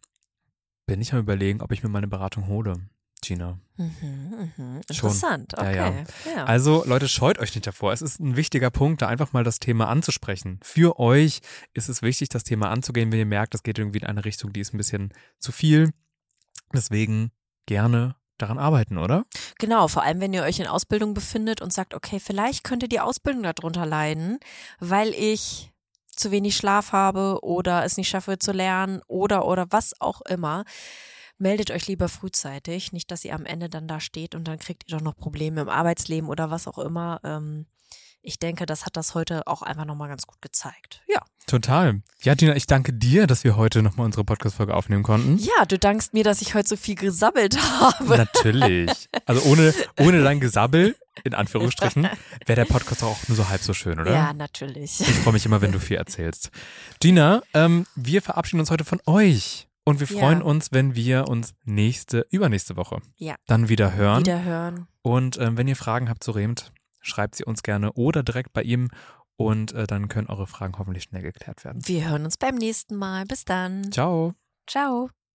bin ich am Überlegen, ob ich mir mal eine Beratung hole, Gina. Mhm, mhm. Schon. Interessant, Ja, okay. ja. Ja. Also Leute, scheut euch nicht davor. Es ist ein wichtiger Punkt, da einfach mal das Thema anzusprechen. Für euch ist es wichtig, das Thema anzugehen, wenn ihr merkt, das geht irgendwie in eine Richtung, die ist ein bisschen zu viel. Deswegen gerne daran arbeiten, oder? Genau, vor allem wenn ihr euch in Ausbildung befindet und sagt, okay, vielleicht könnte die Ausbildung darunter leiden, weil ich zu wenig Schlaf habe oder es nicht schaffe zu lernen oder oder was auch immer. Meldet euch lieber frühzeitig, nicht, dass ihr am Ende dann da steht und dann kriegt ihr doch noch Probleme im Arbeitsleben oder was auch immer. Ähm, ich denke, das hat das heute auch einfach nochmal ganz gut gezeigt. Ja. Total. Ja, Gina, ich danke dir, dass wir heute nochmal unsere Podcast-Folge aufnehmen konnten. Ja, du dankst mir, dass ich heute so viel gesabbelt habe. Natürlich. Also ohne, ohne dein Gesabbel, in Anführungsstrichen, wäre der Podcast auch nur so halb so schön, oder? Ja, natürlich. Ich freue mich immer, wenn du viel erzählst. Gina, ähm, wir verabschieden uns heute von euch. Und wir Ja. freuen uns, wenn wir uns nächste, übernächste Woche Ja. dann wieder hören. Wieder hören. Und ähm, wenn ihr Fragen habt zu Remt, schreibt sie uns gerne oder direkt bei ihm und äh, dann können eure Fragen hoffentlich schnell geklärt werden. Wir hören uns beim nächsten Mal. Bis dann. Ciao. Ciao.